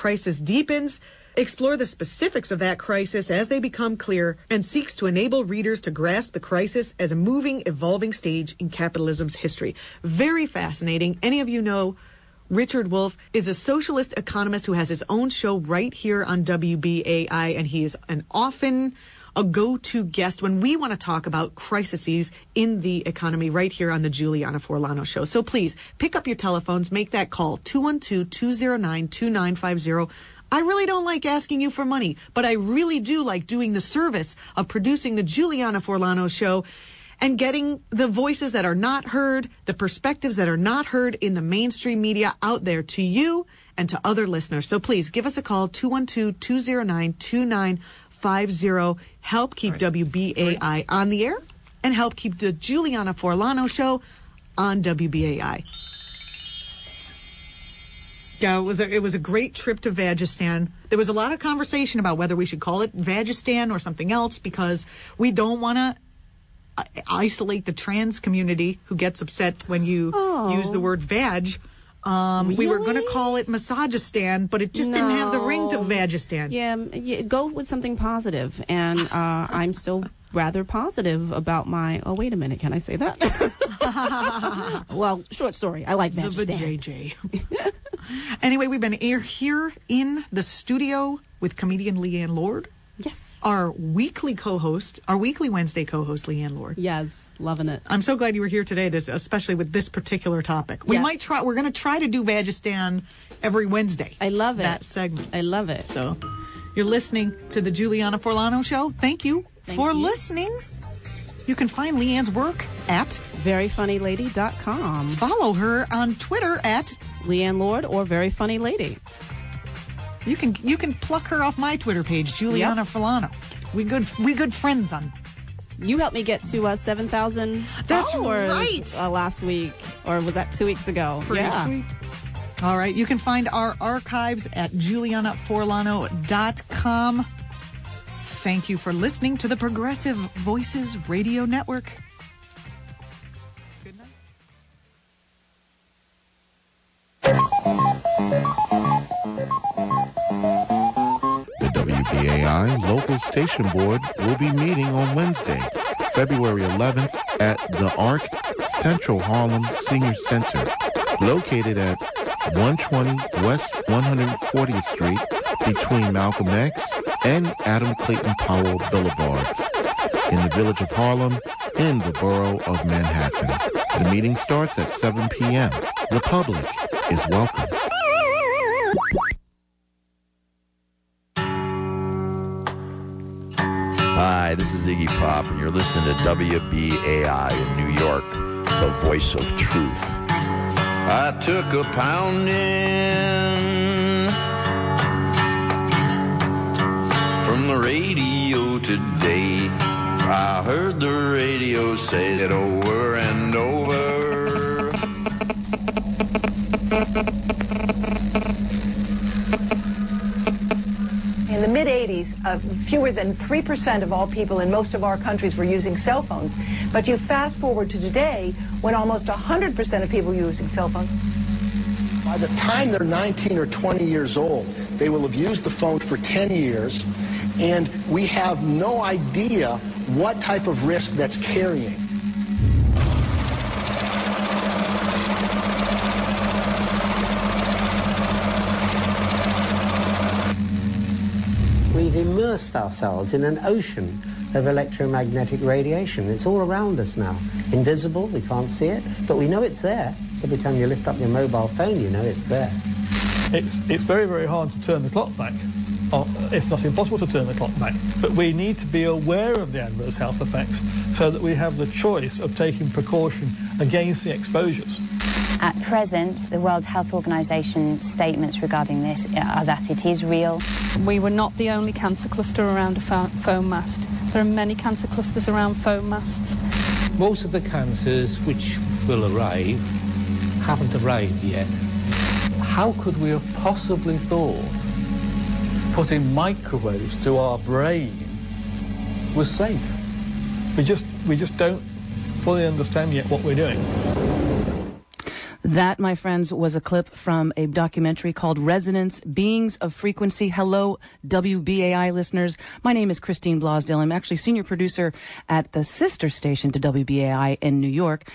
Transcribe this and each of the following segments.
crisis deepens, explore the specifics of that crisis as they become clear, and seeks to enable readers to grasp the crisis as a moving, evolving stage in capitalism's history. Very fascinating. Any of you know Richard Wolff is a socialist economist who has his own show right here on WBAI, and he is often a go-to guest when we want to talk about crises in the economy right here on the Juliana Forlano Show. So please pick up your telephones, make that call, 212-209-2950. I really don't like asking you for money, but I really do like doing the service of producing the Juliana Forlano Show and getting the voices that are not heard, the perspectives that are not heard in the mainstream media out there to you and to other listeners. So please give us a call, 212-209-2950. Help keep WBAI on the air and help keep the Juliana Forlano Show on WBAI. Yeah, it was a great trip to Vagistan. There was a lot of conversation about whether we should call it Vagistan or something else because we don't want to isolate the trans community who gets upset when you use the word vag. Really? We were going to call it Massajistan, but it just didn't have the ring to Vagistan. Yeah, go with something positive. And I'm still rather positive about my... Oh, wait a minute. Can I say that? Well, short story. I like Vagistan. The JJ. Anyway, we've been here in the studio with comedian Leanne Lord. Yes. Our weekly Wednesday co-host, Leanne Lord. Yes, loving it. I'm so glad you were here today, especially with this particular topic. We're going to try to do Vagistan every Wednesday. I love it. That segment. I love it. So, you're listening to the Juliana Forlano Show. Thank you for listening. You can find Leanne's work at veryfunnylady.com. Follow her on Twitter at Leanne Lord or Very Funny Lady. You can pluck her off my Twitter page, Juliana Forlano. We good friends on. You helped me get to 7,000 followers. That's right. Last week, or was that 2 weeks ago? Pretty sweet. All right, you can find our archives at julianaforlano.com. Thank you for listening to the Progressive Voices Radio Network. Good night. The WBAI Local Station Board will be meeting on Wednesday, February 11th at the ARC Central Harlem Senior Center, located at 120 West 140th Street between Malcolm X and Adam Clayton Powell Boulevards in the village of Harlem in the borough of Manhattan. The meeting starts at 7 p.m. The public is welcome. Hi, this is Iggy Pop, and you're listening to WBAI in New York, the voice of truth. I took a pounding from the radio today. I heard the radio say it over and over. In the mid-'80s, fewer than 3% of all people in most of our countries were using cell phones. But you fast forward to today, when almost 100% of people are using cell phones. By the time they're 19 or 20 years old, they will have used the phone for 10 years, and we have no idea what type of risk that's carrying. We've immersed ourselves in an ocean of electromagnetic radiation. It's all around us now. Invisible, we can't see it, but we know it's there. Every time you lift up your mobile phone, you know it's there. It's very, very hard to turn the clock back, or if not impossible to turn the clock back. But we need to be aware of the adverse health effects so that we have the choice of taking precaution against the exposures. At present, the World Health Organization statements regarding this are that it is real. We were not the only cancer cluster around a foam mast. There are many cancer clusters around foam masts. Most of the cancers which will arrive haven't arrived yet. How could we have possibly thought putting microwaves to our brain was safe? We just don't fully understand yet what we're doing. That, my friends, was a clip from a documentary called Resonance, Beings of Frequency. Hello, WBAI listeners. My name is Christine Blosdale. I'm actually senior producer at the sister station to WBAI in New York,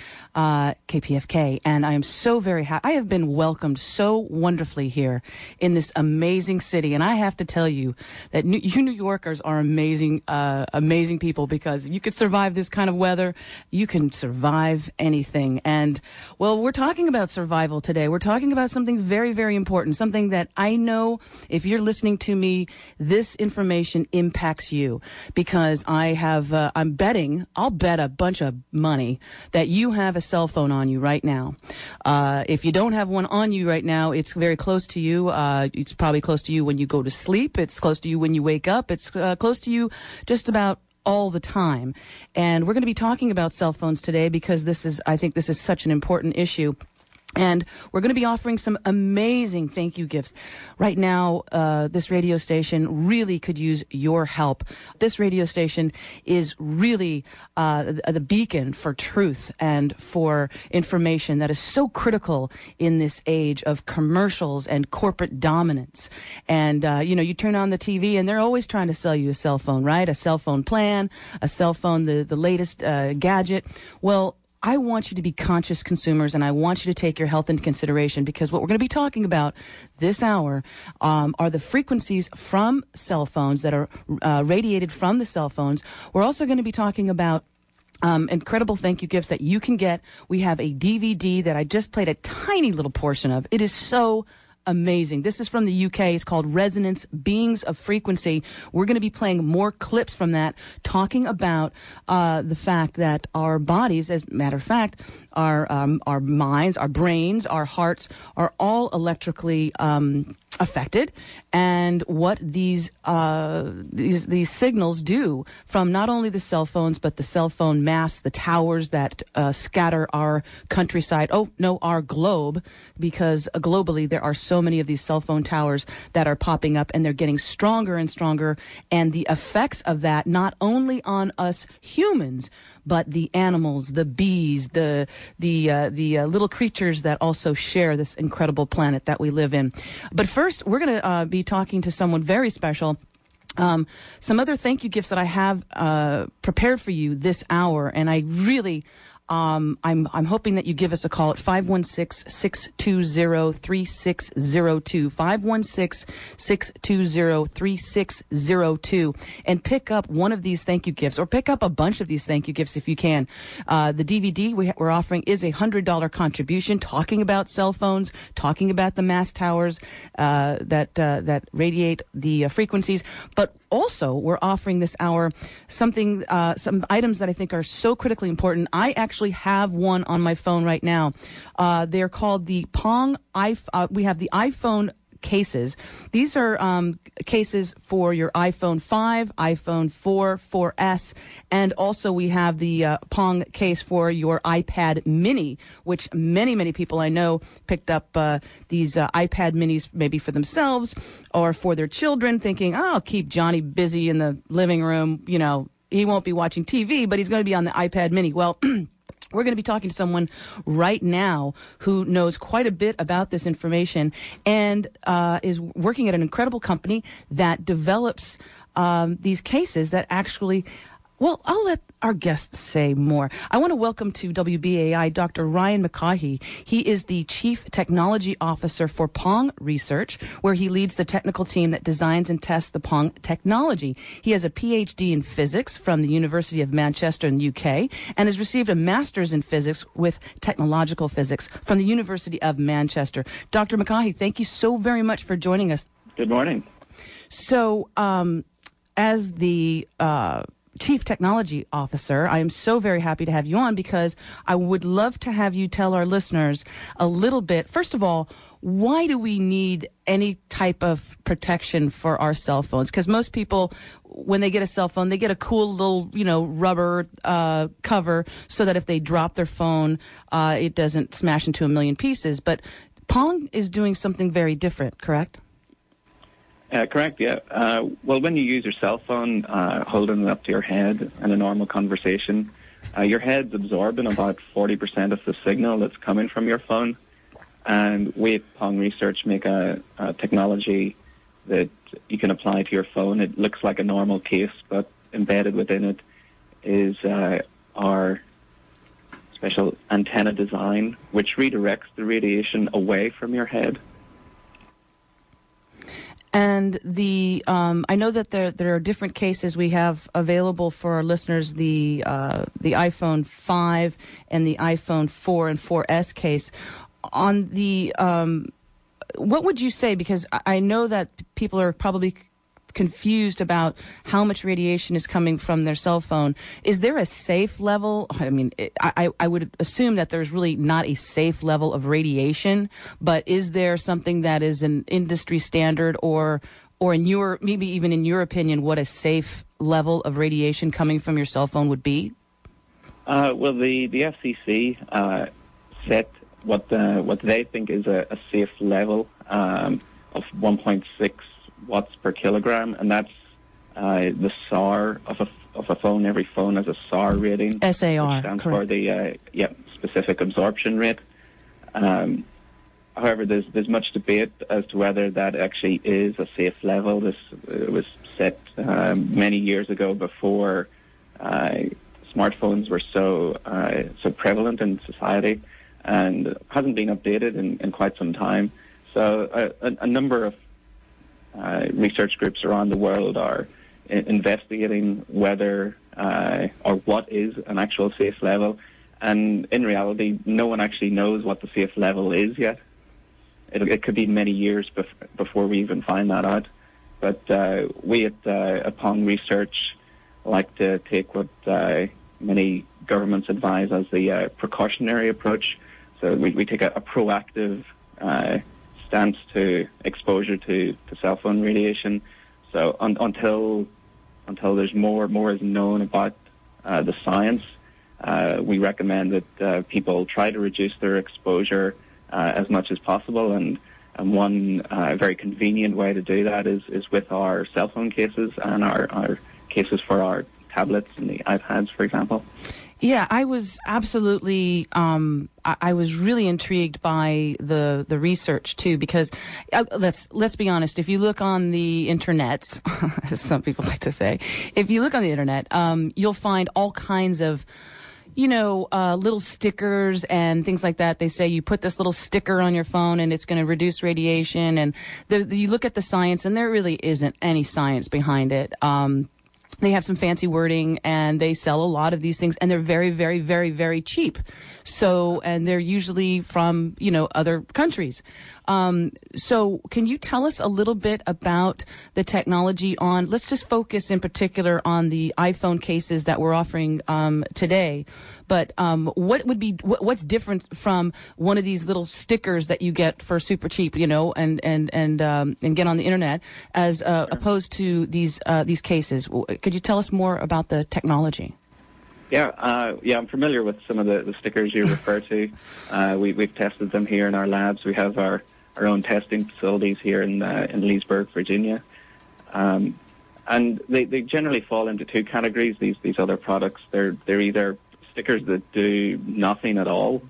KPFK. And I am so very happy. I have been welcomed so wonderfully here in this amazing city. And I have to tell you that you New Yorkers are amazing, amazing people, because you could survive this kind of weather. You can survive anything. And, well, we're talking about survival today. We're talking about something very, very important, something that I know if you're listening to me, this information impacts you, because I'm betting, I'll bet a bunch of money that you have a cell phone on you right now. If you don't have one on you right now, it's very close to you. It's probably close to you when you go to sleep. It's close to you when you wake up. It's close to you just about all the time. And we're going to be talking about cell phones today because I think this is such an important issue. And we're going to be offering some amazing thank you gifts. Right now, this radio station really could use your help. This radio station is really the beacon for truth and for information that is so critical in this age of commercials and corporate dominance. And, you turn on the TV and they're always trying to sell you a cell phone, right? A cell phone plan, a cell phone, the latest gadget. Well, I want you to be conscious consumers, and I want you to take your health into consideration, because what we're going to be talking about this hour are the frequencies from cell phones that are radiated from the cell phones. We're also going to be talking about incredible thank you gifts that you can get. We have a DVD that I just played a tiny little portion of. It is so amazing. This is from the UK. It's called Resonance, Beings of Frequency. We're going to be playing more clips from that, talking about the fact that our bodies, as a matter of fact, our minds, our brains, our hearts are all electrically affected, and what these signals do from not only the cell phones, but the cell phone masts, the towers that scatter our countryside, our globe, because globally there are so many of these cell phone towers that are popping up, and they're getting stronger and stronger, and the effects of that not only on us humans, but the animals, the bees, the little creatures that also share this incredible planet that we live in. But first, we're going to be talking to someone very special. Some other thank you gifts that I have prepared for you this hour, and I really... I'm hoping that you give us a call at 516-620-3602, 516-620-3602, and pick up one of these thank you gifts, or pick up a bunch of these thank you gifts if you can. The DVD we're offering is a $100 contribution, talking about cell phones, talking about the mast towers that radiate the frequencies, but also, we're offering this hour some items that I think are so critically important. I actually have one on my phone right now. They're called the Pong we have the iPhone cases. These are cases for your iPhone 5, iPhone 4, 4S, and also we have the Pong case for your iPad mini, which many, many people I know picked up these iPad minis maybe for themselves or for their children, thinking, I'll keep Johnny busy in the living room. He won't be watching TV, but he's going to be on the iPad mini. Well, we're going to be talking to someone right now who knows quite a bit about this information and is working at an incredible company that develops these cases that actually... Well, I'll let our guests say more. I want to welcome to WBAI Dr. Ryan McCaughey. He is the Chief Technology Officer for Pong Research, where he leads the technical team that designs and tests the Pong technology. He has a PhD in physics from the University of Manchester in the UK and has received a master's in physics with technological physics from the University of Manchester. Dr. McCaughey, thank you so very much for joining us. Good morning. So, as the... Chief Technology Officer, I am so very happy to have you on, because I would love to have you tell our listeners a little bit. First of all, why do we need any type of protection for our cell phones? Because most people, when they get a cell phone, they get a cool little, rubber cover so that if they drop their phone, it doesn't smash into a million pieces. But Pong is doing something very different, correct? Correct, yeah. Well, when you use your cell phone, holding it up to your head in a normal conversation, your head's absorbing about 40% of the signal that's coming from your phone. And we at Pong Research make a technology that you can apply to your phone. It looks like a normal case, but embedded within it is our special antenna design, which redirects the radiation away from your head. And I know that there are different cases we have available for our listeners. The iPhone 5 and the iPhone 4 and 4S case. On the what would you say? Because I know that people are probably confused about how much radiation is coming from their cell phone. Is there a safe level? I mean, I would assume that there's really not a safe level of radiation, but is there something that is an industry standard or maybe even in your opinion, what a safe level of radiation coming from your cell phone would be? Well, the FCC set what they think is a safe level of 1.6 watts per kilogram, and that's the SAR of a phone. Every phone has a SAR rating. SAR, which stands correct. for the specific absorption rate. However, there's much debate as to whether that actually is a safe level. This was set many years ago, before smartphones were so prevalent in society, and hasn't been updated in quite some time. So a number of research groups around the world are investigating whether or what is an actual safe level, and in reality, no one actually knows what the safe level is yet. It could be many years before we even find that out. But we at Pong Research like to take what many governments advise as the precautionary approach. So we take a proactive stance to exposure to cell phone radiation. So until there's more is known about the science, we recommend that people try to reduce their exposure as much as possible. And one very convenient way to do that is with our cell phone cases and our cases for our tablets and the iPads, for example. Yeah, I was absolutely, I was really intrigued by the research too, because let's be honest, if you look on the internet, as some people like to say, if you look on the internet, you'll find all kinds of, little stickers and things like that. They say you put this little sticker on your phone and it's going to reduce radiation. And you look at the science and there really isn't any science behind it. They have some fancy wording, and they sell a lot of these things, and they're very, very, very, very cheap. So, and they're usually from, other countries. So can you tell us a little bit about the technology let's just focus in particular on the iPhone cases that we're offering today. But what's different from one of these little stickers that you get for super cheap, and get on the internet, as opposed to these cases? Could you tell us more about the technology? Yeah, I'm familiar with some of the stickers you refer to. We've tested them here in our labs. We have our own testing facilities here in Leesburg, Virginia. And they generally fall into two categories, these other products. They're either stickers that do nothing at all,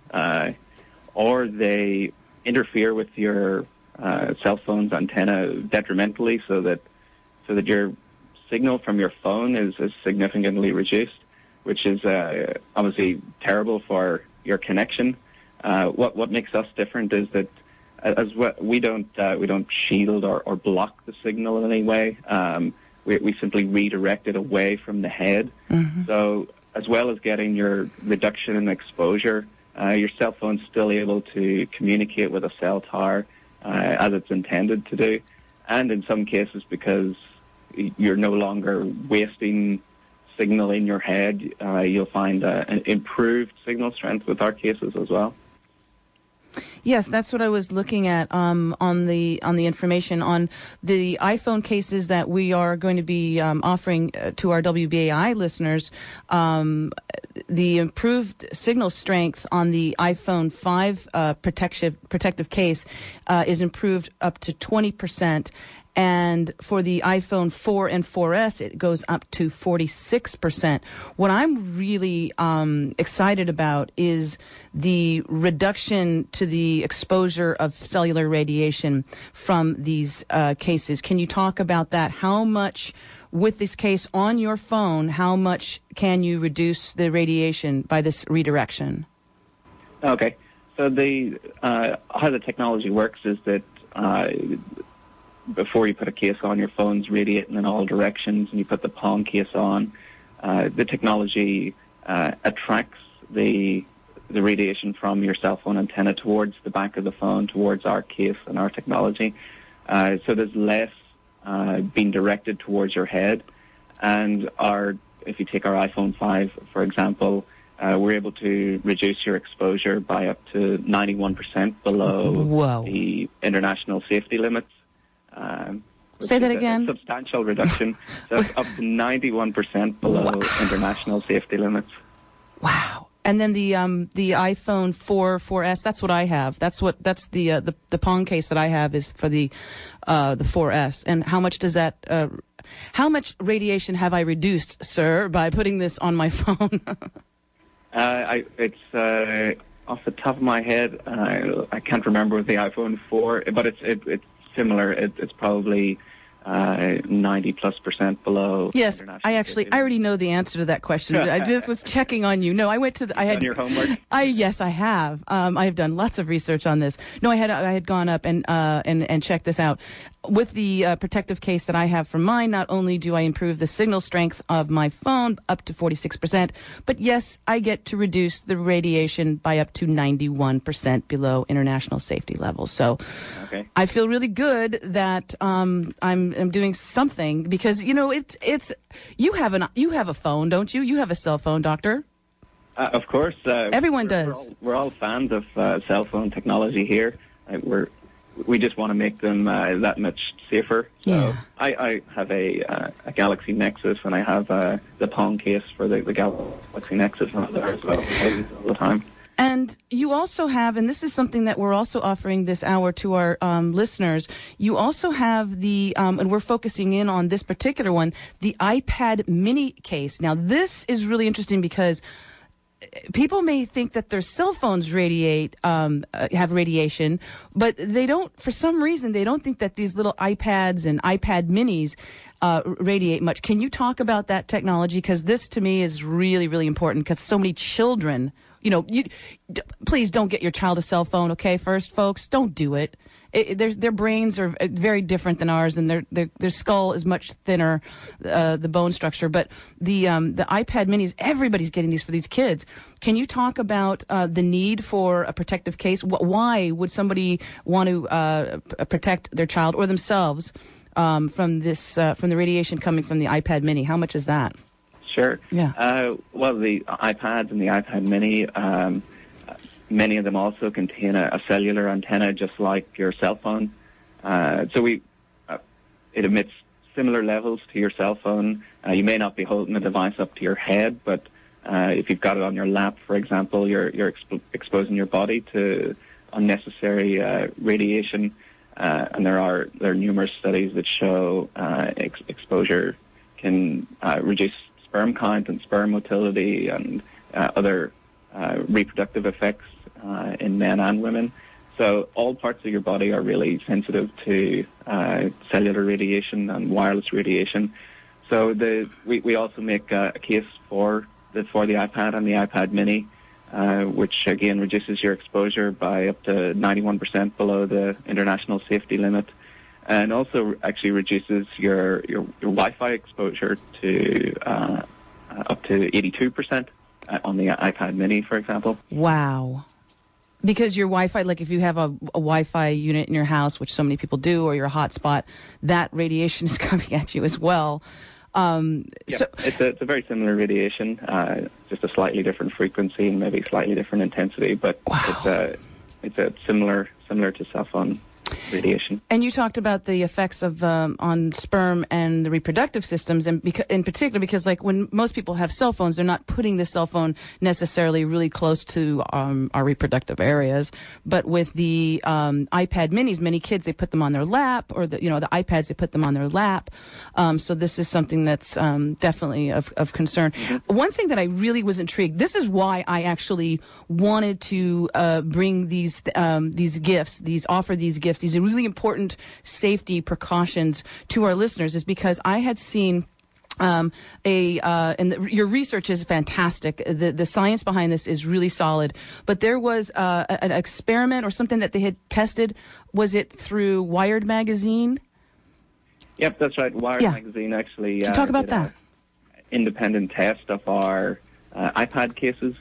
or they interfere with your cell phone's antenna detrimentally, so that your signal from your phone is significantly reduced, which is obviously terrible for your connection. What makes us different is that we don't shield or block the signal in any way. We simply redirect it away from the head. Mm-hmm. So as well as getting your reduction in exposure, your cell phone's still able to communicate with a cell tower as it's intended to do. And in some cases, because you're no longer wasting signal in your head, you'll find an improved signal strength with our cases as well. Yes, that's what I was looking at on the information on the iPhone cases that we are going to be offering to our WBAI listeners. The improved signal strength on the iPhone 5 protective case is improved up to 20%. And for the iPhone 4 and 4S, it goes up to 46%. What I'm really excited about is the reduction to the exposure of cellular radiation from these cases. Can you talk about that? How much, with this case on your phone, how much can you reduce the radiation by this redirection? Okay. So how the technology works is that before you put a case on, your phone's radiating in all directions, and you put the Palm case on, the technology attracts the radiation from your cell phone antenna towards the back of the phone, towards our case and our technology. So there's less being directed towards your head. And if you take our iPhone 5, for example, we're able to reduce your exposure by up to 91% below the international safety limits. Say that again. A substantial reduction. So up to 91% below international safety limits. Wow. And then the iPhone 4S, that's what I have. That's the Palm case that I have is for the 4S. And how much does that how much radiation have I reduced, sir, by putting this on my phone? It's off the top of my head, I can't remember with the iPhone 4, but it's similar. It's probably 90+% below. Yes, I already know the answer to that question. But I just was checking on you. No, I went to I had done your homework. Yes, I have. I have done lots of research on this. No, I had gone up and checked this out. With the protective case that I have for mine, not only do I improve the signal strength of my phone up to 46%, but yes, I get to reduce the radiation by up to 91% below international safety levels. So I feel really good that I'm doing something, because it's you have a phone, don't you? You have a cell phone, Doctor. Of course. Everyone does. We're all fans of cell phone technology here. We just want to make them that much safer. So I have a Galaxy Nexus, and I have the Palm case for the Galaxy Nexus on there as well. I use it all the time. And you also have, and this is something that we're also offering this hour to our listeners, you also have the, and we're focusing in on this particular one, the iPad mini case. Now, this is really interesting because people may think that their cell phones have radiation, but they don't, for some reason, they don't think that these little iPads and iPad minis radiate much. Can you talk about that technology? Because this, to me, is really, really important, because so many children, please don't get your child a cell phone, okay, first, folks? Don't do it. Their brains are very different than ours, and their skull is much thinner, the bone structure. But the iPad minis, everybody's getting these for these kids. Can you talk about the need for a protective case? Why would somebody want to protect their child or themselves from the radiation coming from the iPad mini? How much is that? Sure. Yeah. Well, the iPads and the iPad mini, many of them also contain a cellular antenna, just like your cell phone. So it emits similar levels to your cell phone. You may not be holding the device up to your head, but if you've got it on your lap, for example, you're exposing your body to unnecessary radiation. And there are numerous studies that show exposure can reduce sperm count and sperm motility and other reproductive effects in men and women. So all parts of your body are really sensitive to cellular radiation and wireless radiation. So we also make a case for the iPad and the iPad mini, which again reduces your exposure by up to 91% below the international safety limit, and also actually reduces your Wi-Fi exposure to up to 82% on the iPad mini, for example. Wow. Because your Wi-Fi, like if you have a Wi-Fi unit in your house, which so many people do, or your hotspot, that radiation is coming at you as well. It's a very similar radiation, just a slightly different frequency and maybe slightly different intensity, but it's similar to cell phone radiation. And you talked about the effects of on sperm and the reproductive systems, and in particular because, like, when most people have cell phones, they're not putting the cell phone necessarily really close to our reproductive areas. But with the iPad minis, many kids, they put them on their lap, or the iPads, they put them on their lap. So this is something that's definitely of concern. Mm-hmm. One thing that I really was intrigued. This is why I actually wanted to bring these gifts, offer these gifts. These are really important safety precautions to our listeners, is because I had seen and your research is fantastic. The science behind this is really solid. But there was an experiment or something that they had tested. Was it through Wired magazine? Yep, that's right. Wired magazine actually. Can you talk about that? Independent test of our iPad cases.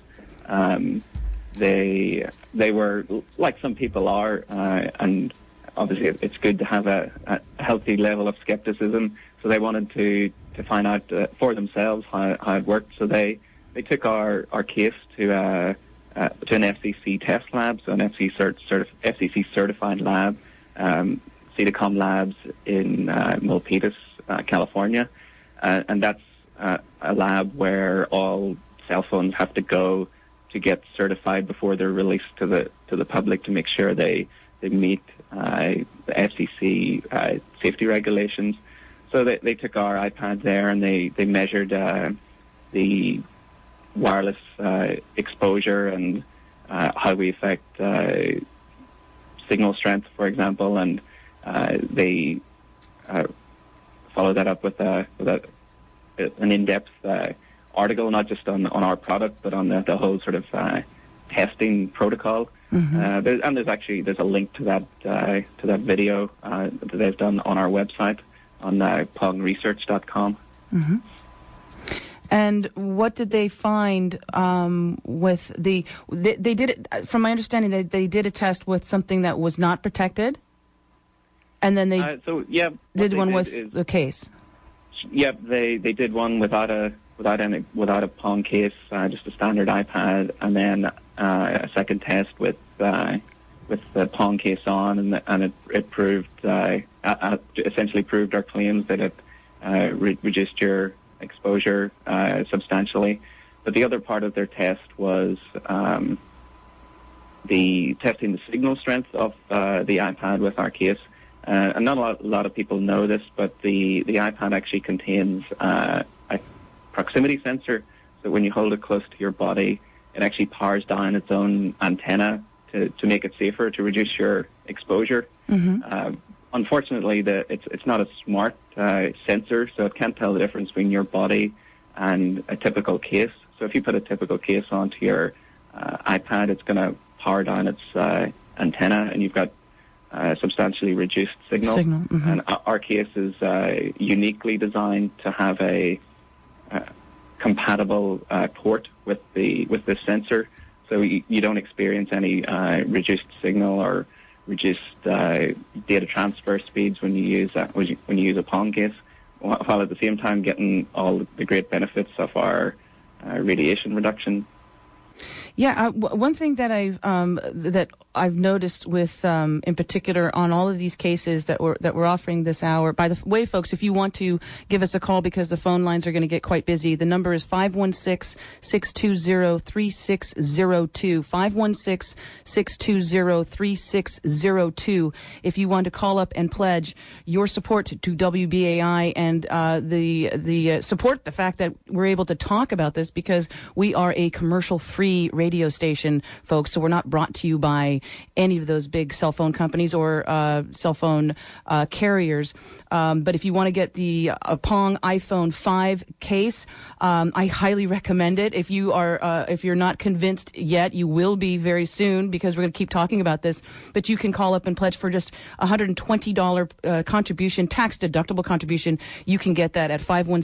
They were, like some people are, and obviously it's good to have a healthy level of skepticism. So they wanted to find out for themselves how it worked. So they took our case to an FCC test lab, so an FCC certified lab, CEDACOM Labs in Milpitas, California, and that's a lab where all cell phones have to go to get certified before they're released to the public, to make sure they meet the FCC safety regulations. So they took our iPad there, and they measured the wireless exposure and how we affect signal strength, for example, and they followed that up with an in-depth article, not just on our product, but on the whole sort of testing protocol. Mm-hmm. There's a link to that video that they've done on our website on pongresearch.com. Mm-hmm. And what did they find with they did it, from my understanding, they did a test with something that was not protected, and then they did one with the case. Yep, they did one without a Pong case, just a standard iPad, and then a second test with the Pong case on, and it proved essentially proved our claims that it reduced your exposure substantially. But the other part of their test was the testing the signal strength of the iPad with our case. And not a lot of people know this, but the iPad actually contains a proximity sensor. So when you hold it close to your body, it actually powers down its own antenna to make it safer, to reduce your exposure. Mm-hmm. Unfortunately, it's not a smart sensor, so it can't tell the difference between your body and a typical case. So if you put a typical case onto your iPad, it's going to power down its antenna, and you've got substantially reduced signal. Mm-hmm. And our case is uniquely designed to have a compatible port with this sensor, so you don't experience any reduced signal or reduced data transfer speeds when you use a Pong case, while at the same time getting all the great benefits of our radiation reduction. Yeah, one thing that I've noticed with, in particular, on all of these cases that we're offering this hour. By the way, folks, if you want to give us a call, because the phone lines are going to get quite busy, the number is 516-620-3602. 516-620-3602. If you want to call up and pledge your support to WBAI and the support the fact that we're able to talk about this, because we are a commercial-free radio station, folks, so we're not brought to you by any of those big cell phone companies or cell phone carriers. But if you want to get the Pong iPhone 5 case, I highly recommend it. If you're not convinced yet, you will be very soon, because we're going to keep talking about this. But you can call up and pledge for just $120 contribution, tax-deductible contribution. You can get that at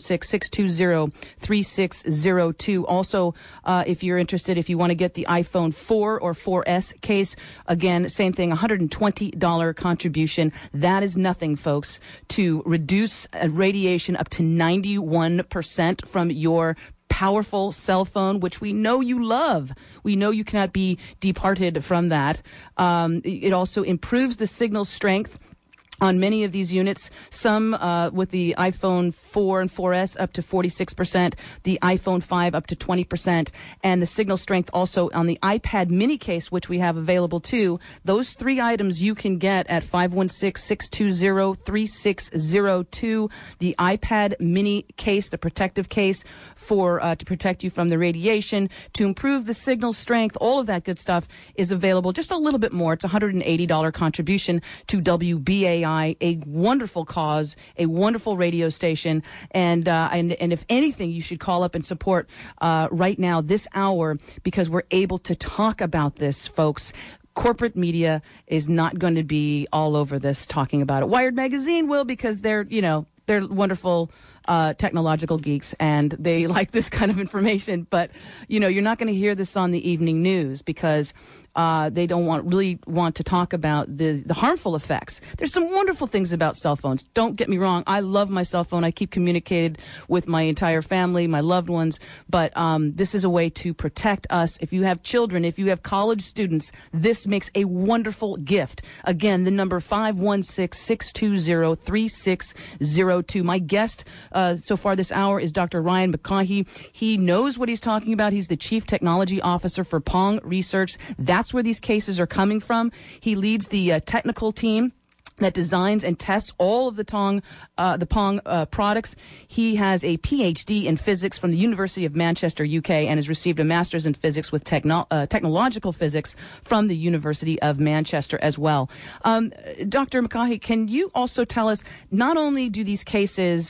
516-620-3602. Also, if you're interested, if you want to get the iPhone 4 or 4S case, again, same thing, $120 contribution. That is nothing, folks, to reduce radiation up to 91% from your powerful cell phone, which we know you love. We know you cannot be departed from that. It also improves the signal strength on many of these units, some with the iPhone 4 and 4S up to 46%, the iPhone 5 up to 20%, and the signal strength also on the iPad mini case, which we have available too. Those three items you can get at 516-620-3602. The iPad mini case, the protective case for to protect you from the radiation, to improve the signal strength, all of that good stuff is available. Just a little bit more. It's a $180 contribution to WBAI. A wonderful cause, a wonderful radio station, and if anything, you should call up and support right now, this hour, because we're able to talk about this, folks. Corporate media is not going to be all over this talking about it. Wired Magazine will, because they're wonderful technological geeks, and they like this kind of information. But, you're not going to hear this on the evening news, because they don't really want to talk about the harmful effects. There's some wonderful things about cell phones. Don't get me wrong. I love my cell phone. I keep communicated with my entire family, my loved ones. But this is a way to protect us. If you have children, if you have college students, this makes a wonderful gift. Again, the number 516-620-3602. My guest so far this hour is Dr. Ryan McCaughey. He knows what he's talking about. He's the Chief Technology Officer for Pong Research. That's where these cases are coming from. He leads the technical team that designs and tests all of the Pong products. He has a PhD in physics from the University of Manchester, UK, and has received a master's in physics with technological physics from the University of Manchester as well. Dr. McCaughey, can you also tell us, not only do these cases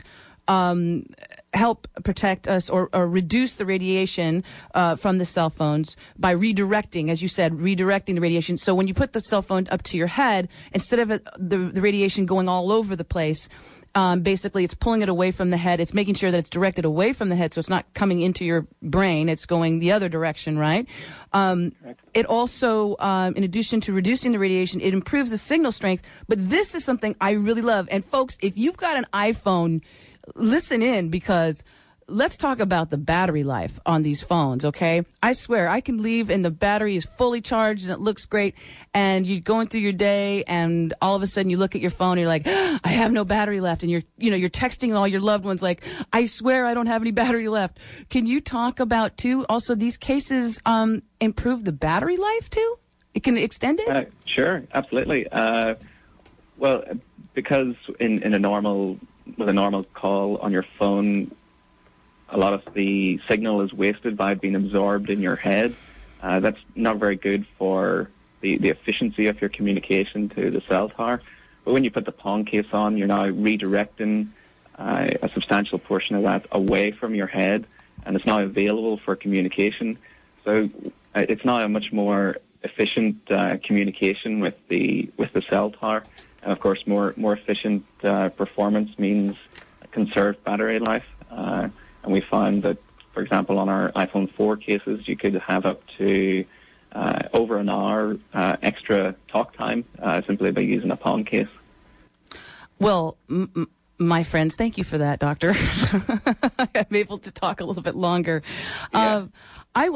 help protect us or reduce the radiation from the cell phones by redirecting, as you said, redirecting the radiation. So when you put the cell phone up to your head, instead of the radiation going all over the place, basically it's pulling it away from the head. It's making sure that it's directed away from the head, so it's not coming into your brain. It's going the other direction, right? It also, in addition to reducing the radiation, it improves the signal strength. But this is something I really love. And folks, if you've got an iPhone, listen in, because let's talk about the battery life on these phones, okay? I swear, I can leave and the battery is fully charged and it looks great, and you're going through your day and all of a sudden you look at your phone and you're like, I have no battery left, and you're texting all your loved ones like, I swear I don't have any battery left. Can you talk about, too, also these cases improve the battery life, too? It can extend it? Sure, absolutely. Well, because in a normal call on your phone, a lot of the signal is wasted by being absorbed in your head. That's not very good for the efficiency of your communication to the cell tower. But when you put the Pong case on, you're now redirecting a substantial portion of that away from your head, and it's now available for communication. So it's now a much more efficient communication with the cell tower. And of course, more efficient performance means conserved battery life. And we found that, for example, on our iPhone 4 cases, you could have up to over an hour extra talk time simply by using a Pong case. Well, my friends, thank you for that, Doctor. I'm able to talk a little bit longer. Yeah. I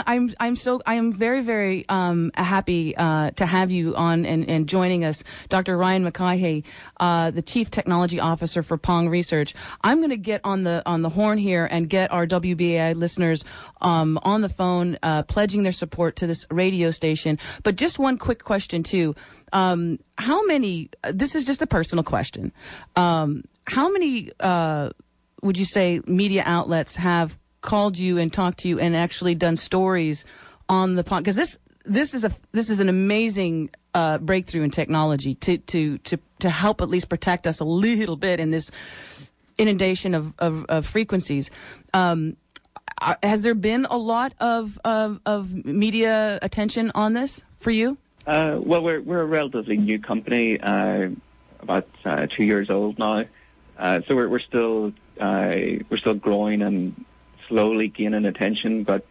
am very, very happy to have you on and joining us, Dr. Ryan McCaughey, the Chief Technology Officer for Pong Research. I'm going to get on the horn here and get our WBAI listeners on the phone, pledging their support to this radio station. But just one quick question too. How many? This is just a personal question. How many would you say media outlets have called you and talked to you and actually done stories on the Pong? Because this is an amazing breakthrough in technology to help at least protect us a little bit in this inundation of frequencies. Has there been a lot of media attention on this for you? Well, we're a relatively new company, about 2 years old now, so we're still growing and slowly gaining attention, but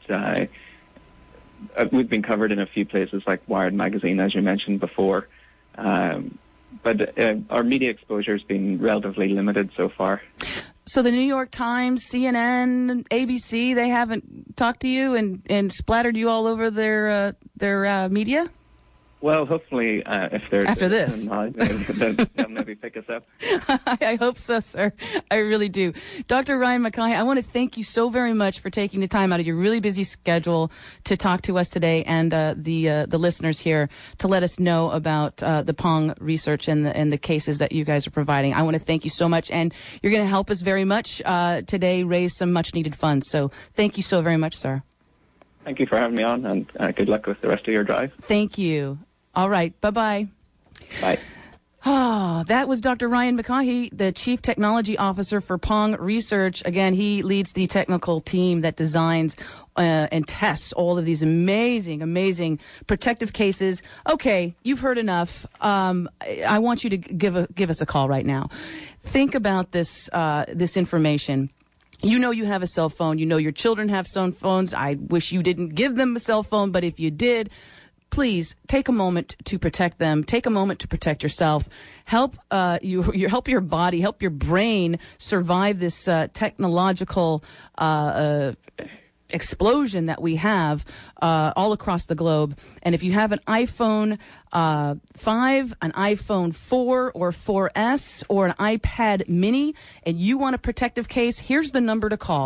we've been covered in a few places like Wired Magazine, as you mentioned before. But our media exposure has been relatively limited so far. So the New York Times, CNN, ABC, they haven't talked to you and splattered you all over their media? Well, hopefully, if there's... After this. They'll maybe pick us up. I hope so, sir. I really do. Dr. Ryan McCaughey, I want to thank you so very much for taking the time out of your really busy schedule to talk to us today and the listeners here to let us know about the Pong research and the cases that you guys are providing. I want to thank you so much, and you're going to help us very much today raise some much-needed funds. So thank you so very much, sir. Thank you for having me on, and good luck with the rest of your drive. Thank you. All right. Bye-bye. Bye. That was Dr. Ryan McCaughey, the Chief Technology Officer for Pong Research. Again, he leads the technical team that designs and tests all of these amazing protective cases. Okay, you've heard enough. I want you to give us a call right now. Think about this information. You know you have a cell phone. You know your children have cell phones. I wish you didn't give them a cell phone, but if you did, please take a moment to protect them. Take a moment to protect yourself. Help help your body, help your brain survive this technological explosion that we have all across the globe. And if you have an iPhone 5, an iPhone 4 or 4S, or an iPad mini, and you want a protective case, here's the number to call,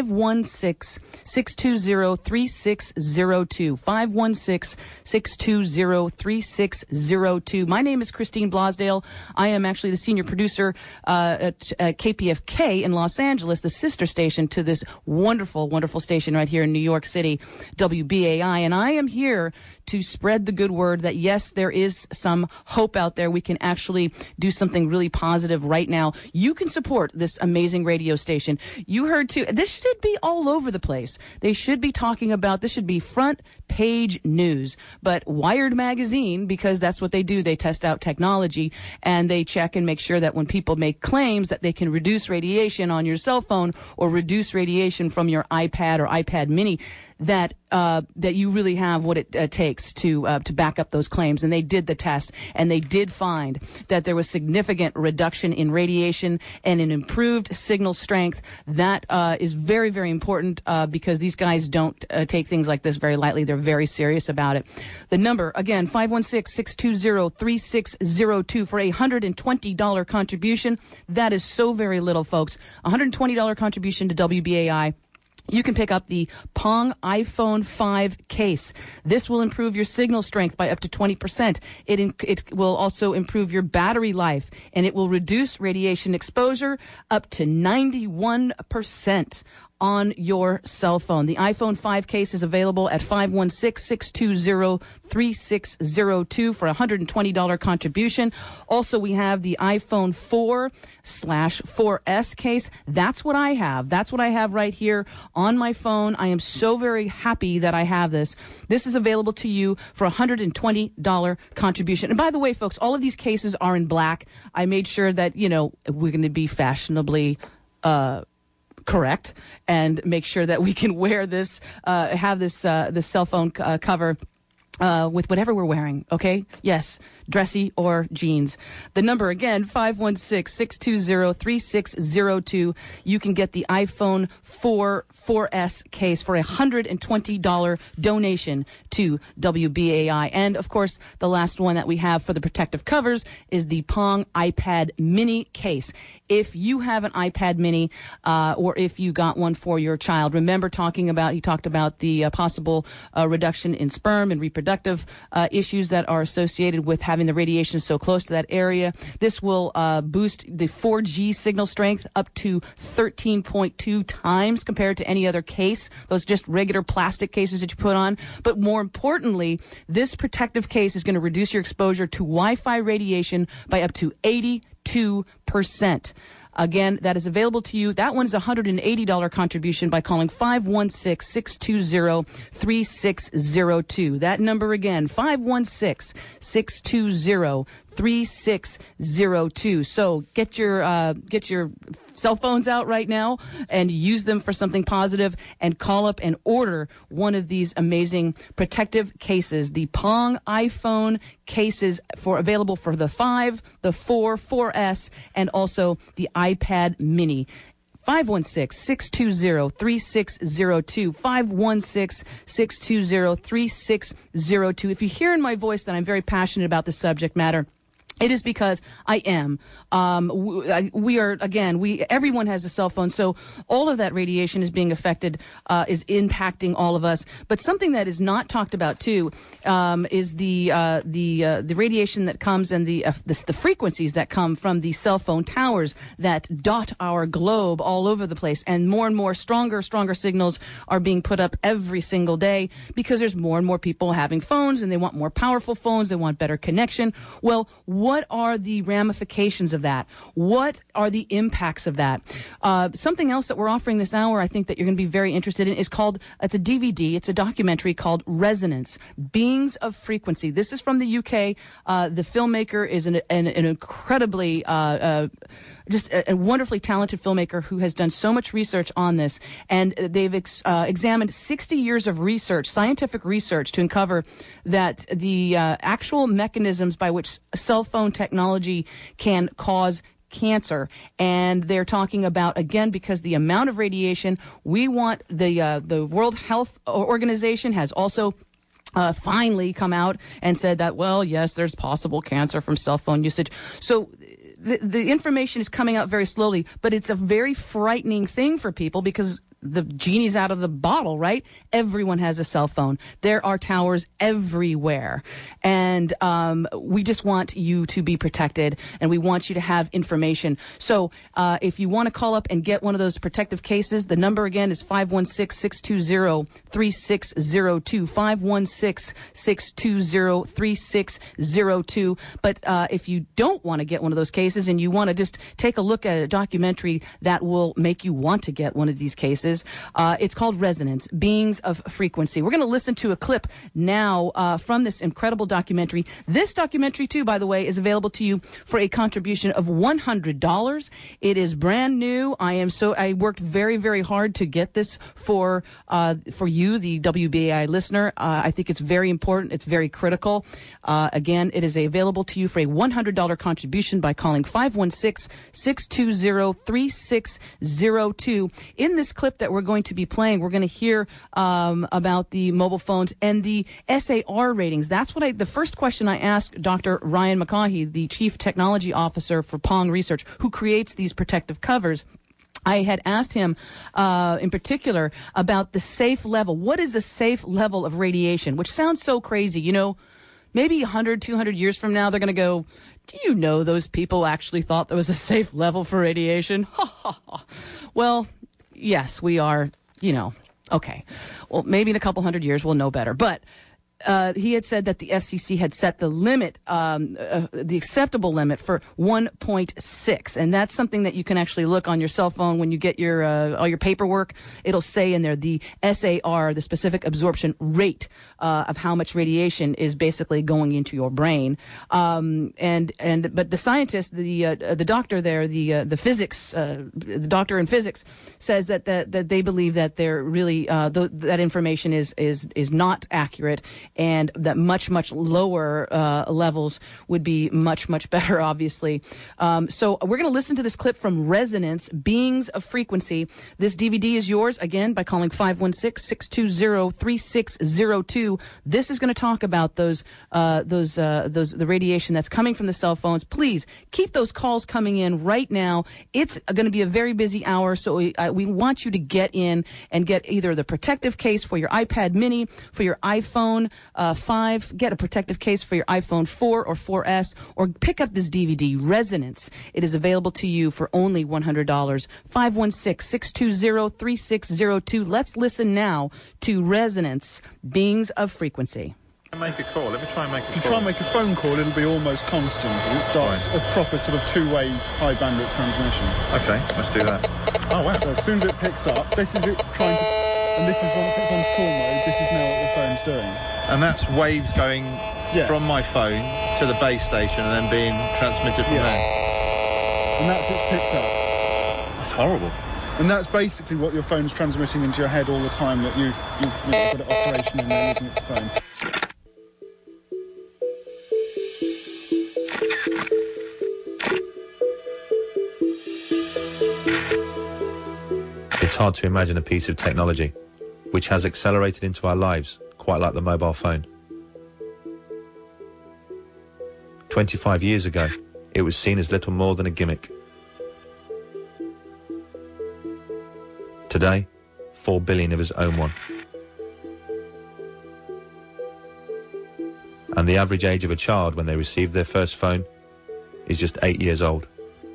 516-620-3602, 516-620-3602. My name is Christine Blosdale. I am actually the senior producer at KPFK in Los Angeles, the sister station to this wonderful, wonderful station right here in New York City, WBAI, and I am here to spread the good word that, yes, there is some hope out there. We can actually do something really positive right now. You can support this amazing radio station. You heard, too, this should be all over the place. They should be talking about, this should be front page news. But Wired Magazine, because that's what they do, they test out technology, and they check and make sure that when people make claims that they can reduce radiation on your cell phone or reduce radiation from your iPad or iPad mini, that you really have what it takes to back up those claims. And they did the test, and they did find that there was significant reduction in radiation and an improved signal strength. That is very, very important because these guys don't take things like this very lightly. They're very serious about it. The number, again, 516-620-3602 for a $120 contribution. That is so very little, folks. $120 contribution to WBAI. You can pick up the Pong iPhone 5 case. This will improve your signal strength by up to 20%. It will also improve your battery life, and it will reduce radiation exposure up to 91% on your cell phone. The iPhone 5 case is available at 516-620-3602 for a $120 contribution. Also, we have the iPhone 4/4S case. That's what I have. That's what I have right here on my phone. I am so very happy that I have this. This is available to you for a $120 contribution. And by the way, folks, all of these cases are in black. I made sure that, we're going to be fashionably correct and make sure that we can wear this, have this cell phone cover with whatever we're wearing, okay? Yes, dressy or jeans. The number, again, 516-620-3602. You can get the iPhone 4/4S case for a $120 donation to WBAI. And, of course, the last one that we have for the protective covers is the Pong iPad mini case. If you have an iPad mini or if you got one for your child, remember he talked about the possible reduction in sperm and reproductive issues that are associated with having the radiation so close to that area. This will boost the 4G signal strength up to 13.2 times compared to any other case. Those just regular plastic cases that you put on. But more importantly, this protective case is going to reduce your exposure to Wi-Fi radiation by up to 82%. Again, that is available to you. That one is a $180 contribution by calling 516-620-3602. That number again, 516-620-3602. So get your cell phones out right now and use them for something positive, and call up and order one of these amazing protective cases. The Pong iPhone cases available for the 5, the 4/4S, and also the iPad mini. 516-620-3602, 516-620-3602. If you hear in my voice that I'm very passionate about the subject matter, it is because I am. Everyone has a cell phone, so all of that radiation is being affected, is impacting all of us. But something that is not talked about too is the radiation that comes and the frequencies that come from the cell phone towers that dot our globe all over the place, and more stronger signals are being put up every single day because there's more and more people having phones, and they want more powerful phones. They want better connection. Well, what are the ramifications of that? What are the impacts of that? Something else that we're offering this hour, I think that you're going to be very interested in, is called, it's a DVD, it's a documentary called Resonance, Beings of Frequency. This is from the UK. The filmmaker is an incredibly just a wonderfully talented filmmaker who has done so much research on this, and they've examined 60 years of research, scientific research, to uncover that the actual mechanisms by which cell phone technology can cause cancer. And they're talking about, again, because the amount of radiation, we want the World Health Organization has also finally come out and said that, well, yes, there's possible cancer from cell phone usage. So the information is coming out very slowly, but it's a very frightening thing for people because the genie's out of the bottle, right? Everyone has a cell phone. There are towers everywhere. And we just want you to be protected, and we want you to have information. So if you want to call up and get one of those protective cases, the number again is 516-620-3602, 516-620-3602. But if you don't want to get one of those cases and you want to just take a look at a documentary that will make you want to get one of these cases, it's called Resonance, Beings of Frequency. We're going to listen to a clip now from this incredible documentary. This documentary, too, by the way, is available to you for a contribution of $100. It is brand new. I worked very, very hard to get this for you, the WBAI listener. I think it's very important. It's very critical. Again, it is available to you for a $100 contribution by calling 516-620-3602. In this clip that we're going to be playing, we're going to hear about the mobile phones and the SAR ratings. That's what the first question I asked Dr. Ryan McCaughey, the Chief Technology Officer for Pong Research, who creates these protective covers. I had asked him in particular about the safe level. What is the safe level of radiation? Which sounds so crazy. You know, maybe 100, 200 years from now, they're going to go, do you know those people actually thought there was a safe level for radiation? Well, yes, we are, okay. Well, maybe in a couple hundred years we'll know better. But he had said that the FCC had set the limit, the acceptable limit for 1.6. And that's something that you can actually look on your cell phone when you get your all your paperwork. It'll say in there the SAR, the specific absorption rate of how much radiation is basically going into your brain. But the scientist, the doctor there, the physics, the doctor in physics says that they believe that they're really that information is not accurate, and that much lower levels would be much better, obviously. So we're going to listen to this clip from Resonance, Beings of Frequency. This DVD is yours, again, by calling 516-620-3602. This is going to talk about the radiation that's coming from the cell phones. Please keep those calls coming in right now. It's going to be a very busy hour, so we want you to get in and get either the protective case for your iPad mini, for your iPhone 5, get a protective case for your iPhone 4 or 4S, or pick up this DVD, Resonance. It is available to you for only $100. 516-620-3602. Let's listen now to Resonance, Beings of Frequency. Make a call. Let me try and make a call. If you try and make a phone call, it'll be almost constant because it starts a proper sort of two-way high bandwidth transmission. Okay, let's do that. Oh, wow. So as soon as it picks up, this is it trying to... And this is once it's on call mode, this is now what the phone's doing. And that's waves going from my phone to the base station and then being transmitted from there. And that's it's picked up. That's horrible. And that's basically what your phone's transmitting into your head all the time, that you've got it operational and you're using it for phone. It's hard to imagine a piece of technology which has accelerated into our lives quite like the mobile phone. 25 years ago, it was seen as little more than a gimmick. Today, 4 billion of us own one. And the average age of a child when they receive their first phone is just 8 years old.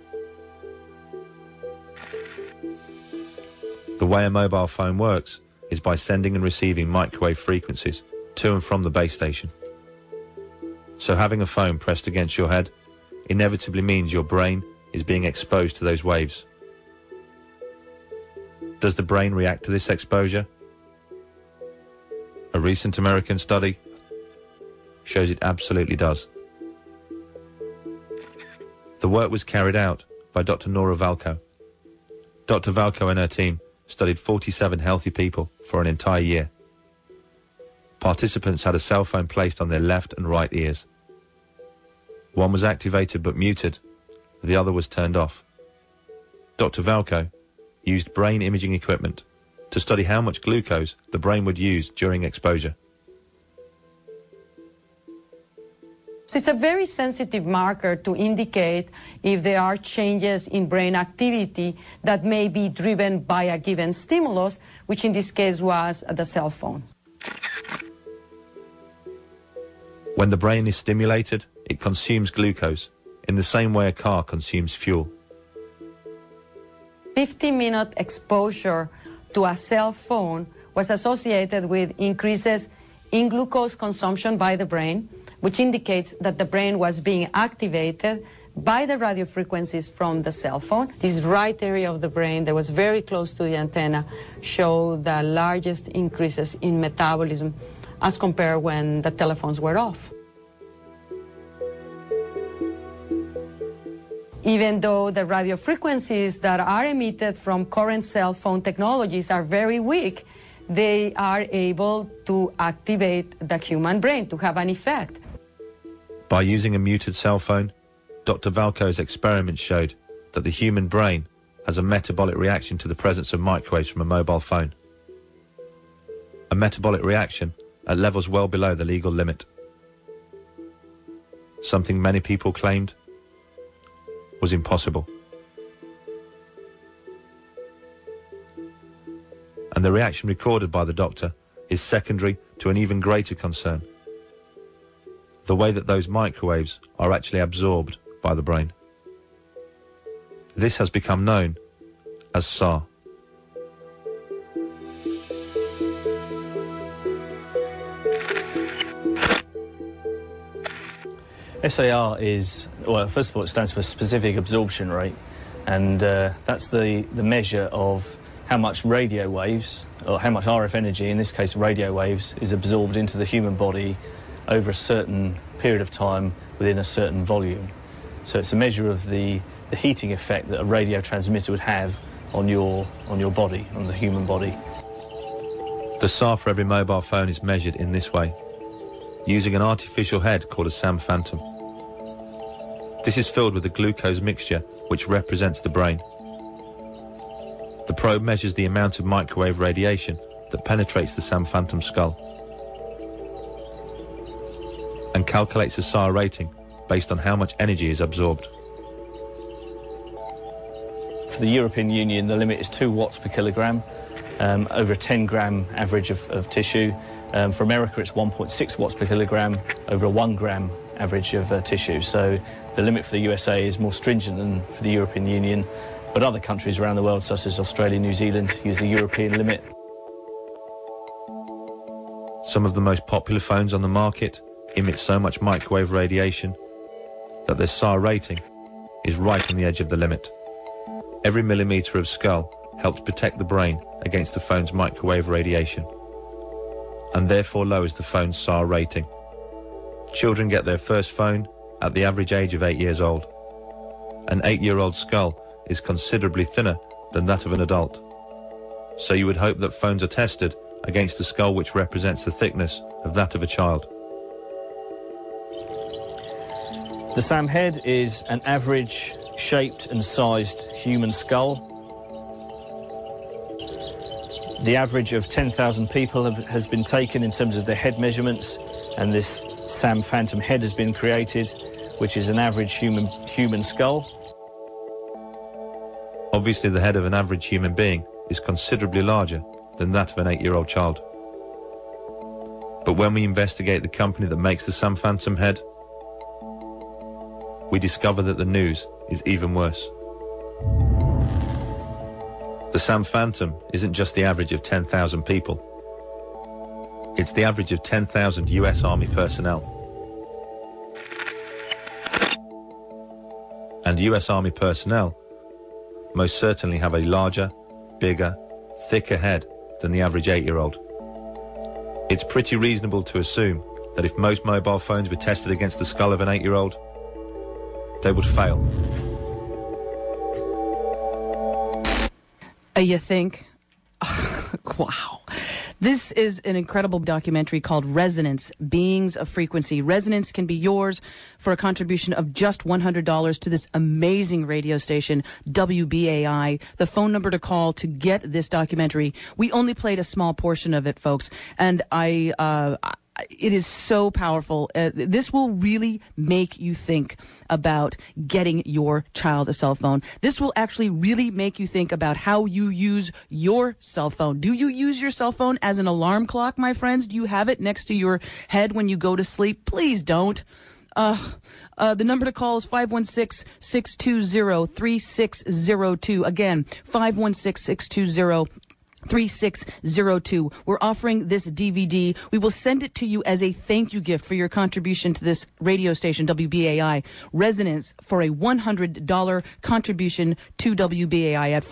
The way a mobile phone works is by sending and receiving microwave frequencies to and from the base station. So having a phone pressed against your head inevitably means your brain is being exposed to those waves. Does the brain react to this exposure? A recent American study shows it absolutely does. The work was carried out by Dr. Nora Valco. Dr. Valco and her team studied 47 healthy people for an entire year. Participants had a cell phone placed on their left and right ears. One was activated but muted, the other was turned off. Dr. Valco used brain imaging equipment to study how much glucose the brain would use during exposure. So it's a very sensitive marker to indicate if there are changes in brain activity that may be driven by a given stimulus, which in this case was the cell phone. When the brain is stimulated, it consumes glucose in the same way a car consumes fuel. 15-minute exposure to a cell phone was associated with increases in glucose consumption by the brain, which indicates that the brain was being activated by the radio frequencies from the cell phone. This right area of the brain that was very close to the antenna showed the largest increases in metabolism as compared when the telephones were off. Even though the radio frequencies that are emitted from current cell phone technologies are very weak, they are able to activate the human brain to have an effect. By using a muted cell phone, Dr. Valco's experiments showed that the human brain has a metabolic reaction to the presence of microwaves from a mobile phone. A metabolic reaction at levels well below the legal limit. Something many people claimed was impossible. And the reaction recorded by the doctor is secondary to an even greater concern: the way that those microwaves are actually absorbed by the brain. This has become known as SAR. SAR is, well, first of all, it stands for specific absorption rate, and that's the measure of how much radio waves, or how much RF energy, in this case radio waves, is absorbed into the human body over a certain period of time within a certain volume. So it's a measure of the heating effect that a radio transmitter would have on your body, on the human body. The SAR for every mobile phone is measured in this way, using an artificial head called a SAM Phantom. This is filled with a glucose mixture which represents the brain. The probe measures the amount of microwave radiation that penetrates the SAM Phantom skull and calculates a SAR rating based on how much energy is absorbed. For the European Union, the limit is 2 watts per kilogram over a 10-gram average of tissue. For America, it's 1.6 watts per kilogram over a 1-gram average of tissue. So the limit for the USA is more stringent than for the European Union, but other countries around the world, such as Australia, New Zealand, use the European limit. Some of the most popular phones on the market emit so much microwave radiation that their SAR rating is right on the edge of the limit. Every millimetre of skull helps protect the brain against the phone's microwave radiation, and therefore lowers the phone's SAR rating. Children get their first phone at the average age of 8 years old. An 8-year-old skull is considerably thinner than that of an adult, so you would hope that phones are tested against a skull which represents the thickness of that of a child. The SAM head is an average shaped and sized human skull. The average of 10,000 people has been taken in terms of their head measurements, and this Sam Phantom head has been created, which is an average human skull. Obviously, the head of an average human being is considerably larger than that of an 8-year-old child. But when we investigate the company that makes the Sam Phantom head, we discover that the news is even worse. The Sam Phantom isn't just the average of 10,000 people. It's the average of 10,000 US Army personnel. And US Army personnel most certainly have a larger, bigger, thicker head than the average 8-year-old. It's pretty reasonable to assume that if most mobile phones were tested against the skull of an 8-year-old, they would fail. You think? Wow. This is an incredible documentary called Resonance, Beings of Frequency. Resonance can be yours for a contribution of just $100 to this amazing radio station, WBAI. The phone number to call to get this documentary. We only played a small portion of it, folks, and it is so powerful. This will really make you think about getting your child a cell phone. This will actually really make you think about how you use your cell phone. Do you use your cell phone as an alarm clock, my friends? Do you have it next to your head when you go to sleep? Please don't. The number to call is 516-620-3602. Again, 516-620-3602. We're offering this DVD. We will send it to you as a thank you gift for your contribution to this radio station, WBAI. Resonance for a $100 contribution to WBAI at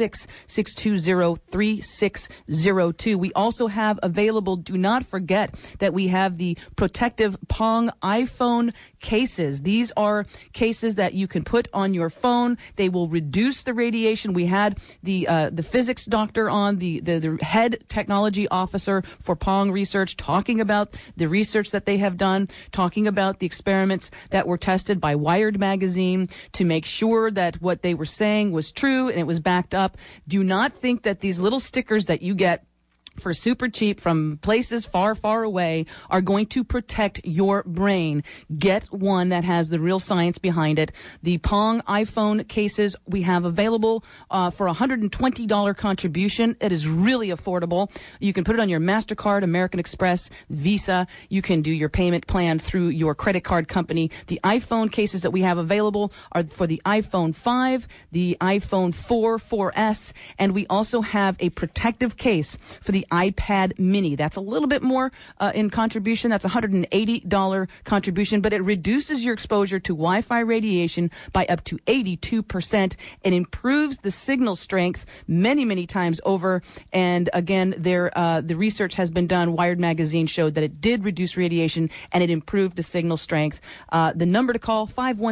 516-620-3602. We also have available, do not forget that we have the protective Pong iPhone cases. These are cases that you can put on your phone. They will reduce the radiation. We had the physics doctor on, the head technology officer for Pong Research, talking about the research that they have done, talking about the experiments that were tested by Wired magazine to make sure that what they were saying was true and it was backed up. Do not think that these little stickers that you get for super cheap from places far, far away are going to protect your brain. Get one that has the real science behind it. The Pong iPhone cases we have available for a $120 contribution. It is really affordable. You can put it on your MasterCard, American Express, Visa. You can do your payment plan through your credit card company. The iPhone cases that we have available are for the iPhone 5, the iPhone 4, 4S, and we also have a protective case for the iPad mini. That's a little bit more in contribution. That's a $180 contribution, but it reduces your exposure to Wi-Fi radiation by up to 82%. It improves the signal strength many, many times over. And again, the research has been done. Wired magazine showed that it did reduce radiation and it improved the signal strength. The number to call,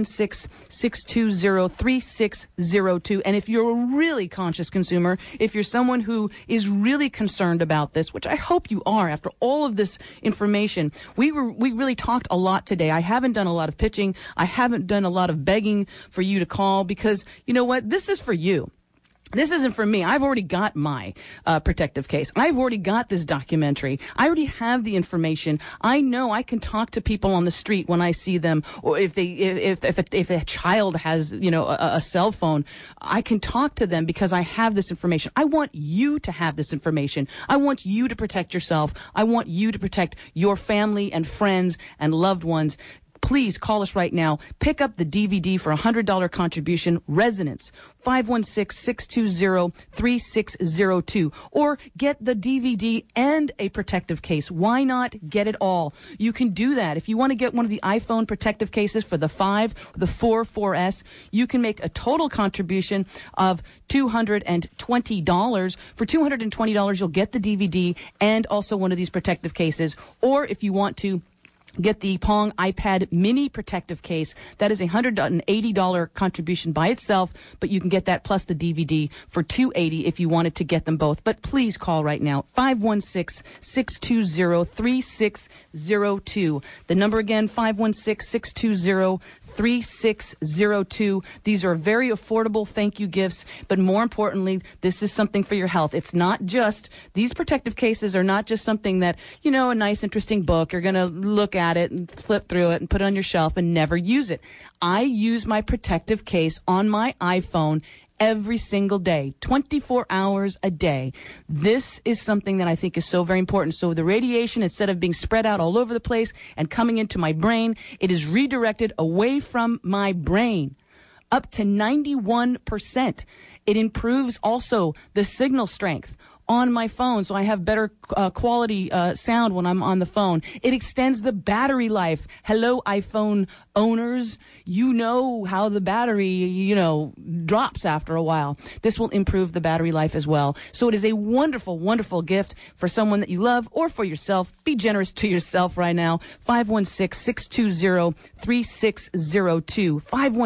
516-620-3602. And if you're a really conscious consumer, if you're someone who is really concerned about this, which I hope you are after all of this information. We really talked a lot today. I haven't done a lot of pitching. I haven't done a lot of begging for you to call because, you know what? This is for you. This isn't for me. I've already got my protective case. I've already got this documentary. I already have the information. I know I can talk to people on the street when I see them, or if a child has, you know, a cell phone, I can talk to them because I have this information. I want you to have this information. I want you to protect yourself. I want you to protect your family and friends and loved ones. Please call us right now. Pick up the DVD for a $100 contribution, Resonance, 516-620-3602. Or get the DVD and a protective case. Why not get it all? You can do that. If you want to get one of the iPhone protective cases for the 5, the 4, 4S, you can make a total contribution of $220. For $220, you'll get the DVD and also one of these protective cases. Or if you want to Get the Pong iPad Mini Protective Case. That is a $180 contribution by itself, but you can get that plus the DVD for $280 if you wanted to get them both. But please call right now, 516-620-3602. The number again, 516-620-3602. These are very affordable thank you gifts, but more importantly, this is something for your health. It's not just, these protective cases are not just something that, you know, a nice, interesting book, you're going to look at it and flip through it and put it on your shelf and never use it. I use my protective case on my iPhone every single day, 24 hours a day. This is something that I think is so very important. So the radiation, instead of being spread out all over the place and coming into my brain, it is redirected away from my brain. Up to 91%. It improves also the signal strength on my phone, so I have better quality sound when I'm on the phone. It extends the battery life. Hello, iPhone owners. You know how the battery, you know, drops after a while. This will improve the battery life as well. So it is a wonderful, wonderful gift for someone that you love or for yourself. Be generous to yourself right now. 516-620-3602.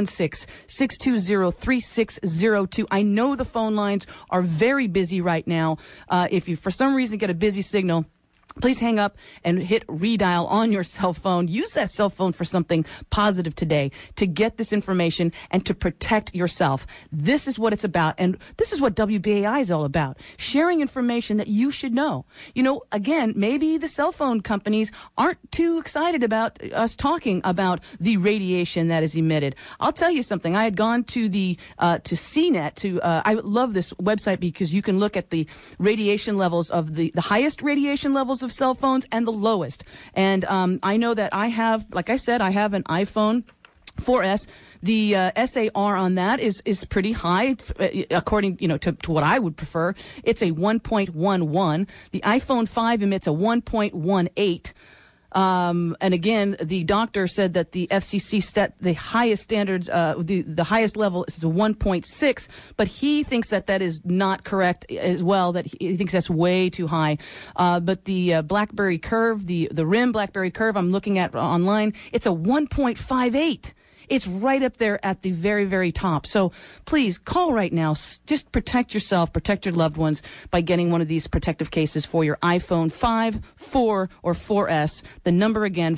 516-620-3602. I know the phone lines are very busy right now. If you, for some reason, get a busy signal, please hang up and hit redial on your cell phone. Use that cell phone for something positive today to get this information and to protect yourself. This is what it's about. And this is what WBAI is all about. Sharing information that you should know. You know, again, maybe the cell phone companies aren't too excited about us talking about the radiation that is emitted. I'll tell you something. I had gone to the, to CNET I love this website because you can look at the radiation levels of the highest radiation levels of cell phones and the lowest. And I know that I have, like I said, I have an iPhone 4S. The SAR on that is pretty high, according, you know, to what I would prefer. It's a 1.11. The iPhone 5 emits a 1.18. And again, the doctor said that the FCC set the highest standards, the highest level is a 1.6, but he thinks that that is not correct as well, that he thinks that's way too high. But the BlackBerry Curve, the RIM BlackBerry Curve I'm looking at online, it's a 1.58. It's right up there at the very, very top. So please call right now. Just protect yourself, protect your loved ones by getting one of these protective cases for your iPhone 5, 4, or 4S. The number again,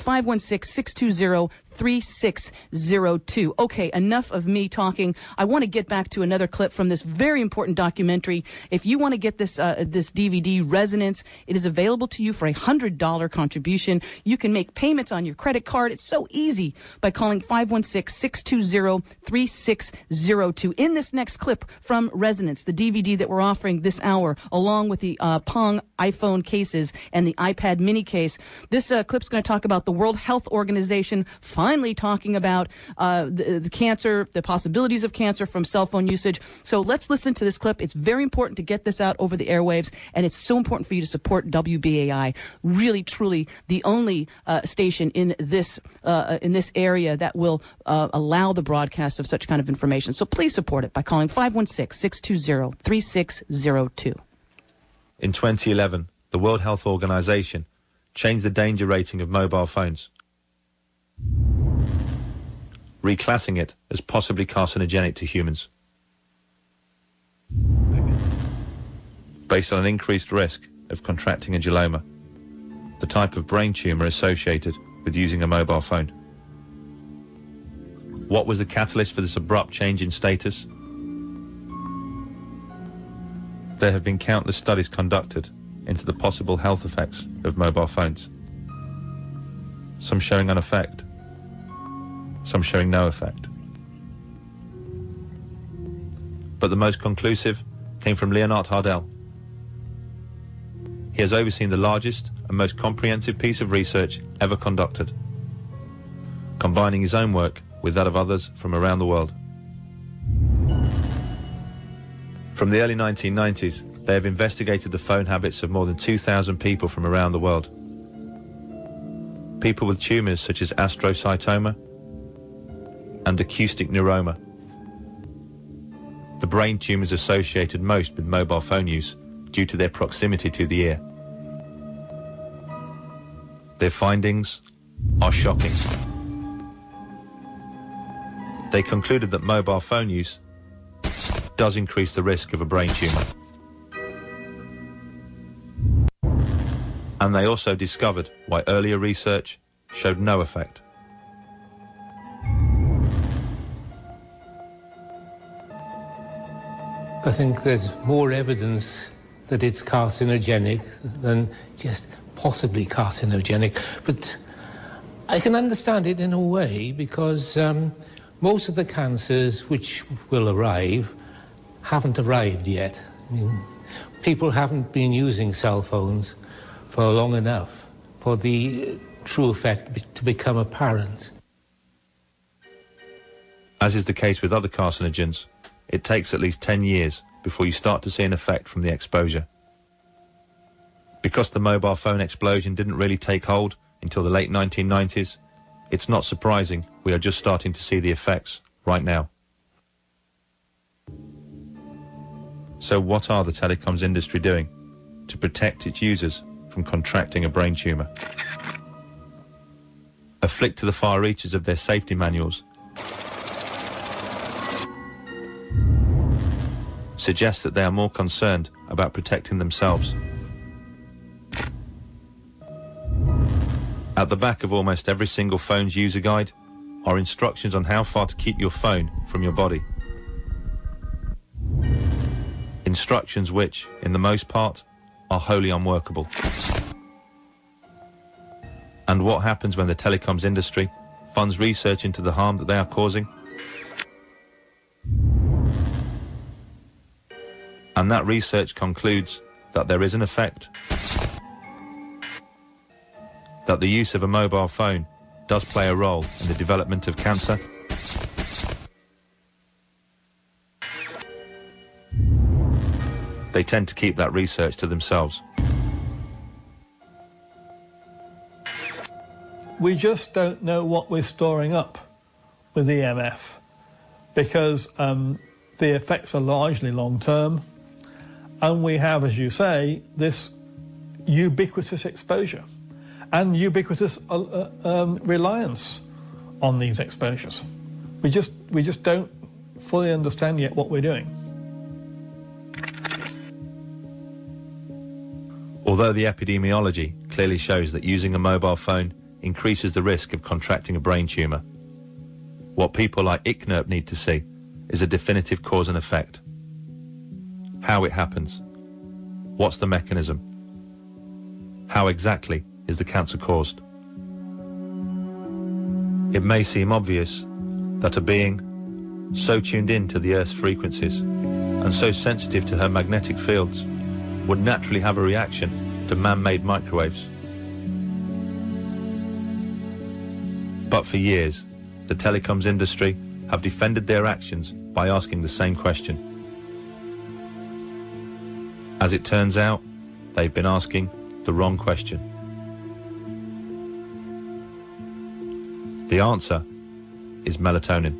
516-620-3602. Okay, enough of me talking. I want to get back to another clip from this very important documentary. If you want to get this this DVD, Resonance, it is available to you for a $100 contribution. You can make payments on your credit card. It's so easy by calling 516-620-3602. In this next clip from Resonance, the DVD that we're offering this hour, along with the Pong iPhone cases and the iPad mini case, this clip's going to talk about the World Health Organization finally talking about the cancer, the possibilities of cancer from cell phone usage. So let's listen to this clip. It's very important to get this out over the airwaves, and it's so important for you to support WBAI. Really, truly, the only station in this area that will allow the broadcast of such kind of information. So please support it by calling 516-620-3602. In 2011, the World Health Organization changed the danger rating of mobile phones, reclassing it as possibly carcinogenic to humans, based on an increased risk of contracting a glioma, the type of brain tumor associated with using a mobile phone. What was the catalyst for this abrupt change in status? There have been countless studies conducted into the possible health effects of mobile phones, some showing an effect, some showing no effect. But the most conclusive came from Leonard Hardell. He has overseen the largest and most comprehensive piece of research ever conducted, combining his own work with that of others from around the world. From the early 1990s, they have investigated the phone habits of more than 2,000 people from around the world. People with tumours such as astrocytoma and acoustic neuroma, the brain tumours associated most with mobile phone use due to their proximity to the ear. Their findings are shocking. They concluded that mobile phone use does increase the risk of a brain tumour. And they also discovered why earlier research showed no effect. I think there's more evidence that it's carcinogenic than just possibly carcinogenic. But I can understand it in a way because most of the cancers which will arrive haven't arrived yet. I mean, people haven't been using cell phones for long enough for the true effect to become apparent. As is the case with other carcinogens, it takes at least 10 years before you start to see an effect from the exposure. Because the mobile phone explosion didn't really take hold until the late 1990s, it's not surprising we are just starting to see the effects right now. So what are the telecoms industry doing to protect its users from contracting a brain tumour? A flick to the far reaches of their safety manuals suggests that they are more concerned about protecting themselves. At the back of almost every single phone's user guide are instructions on how far to keep your phone from your body. Instructions which, in the most part, are wholly unworkable. And what happens when the telecoms industry funds research into the harm that they are causing? And that research concludes that there is an effect, that the use of a mobile phone does play a role in the development of cancer. They tend to keep that research to themselves. We just don't know what we're storing up with EMF because the effects are largely long-term, and we have, as you say, this ubiquitous exposure and ubiquitous reliance on these exposures. We just don't fully understand yet what we're doing. Although the epidemiology clearly shows that using a mobile phone increases the risk of contracting a brain tumour, what people like ICNIRP need to see is a definitive cause and effect. How it happens. What's the mechanism? How exactly is the cancer caused? It may seem obvious that a being so tuned in to the Earth's frequencies and so sensitive to her magnetic fields would naturally have a reaction to man-made microwaves. But for years, the telecoms industry have defended their actions by asking the same question. As it turns out, they've been asking the wrong question. The answer is melatonin.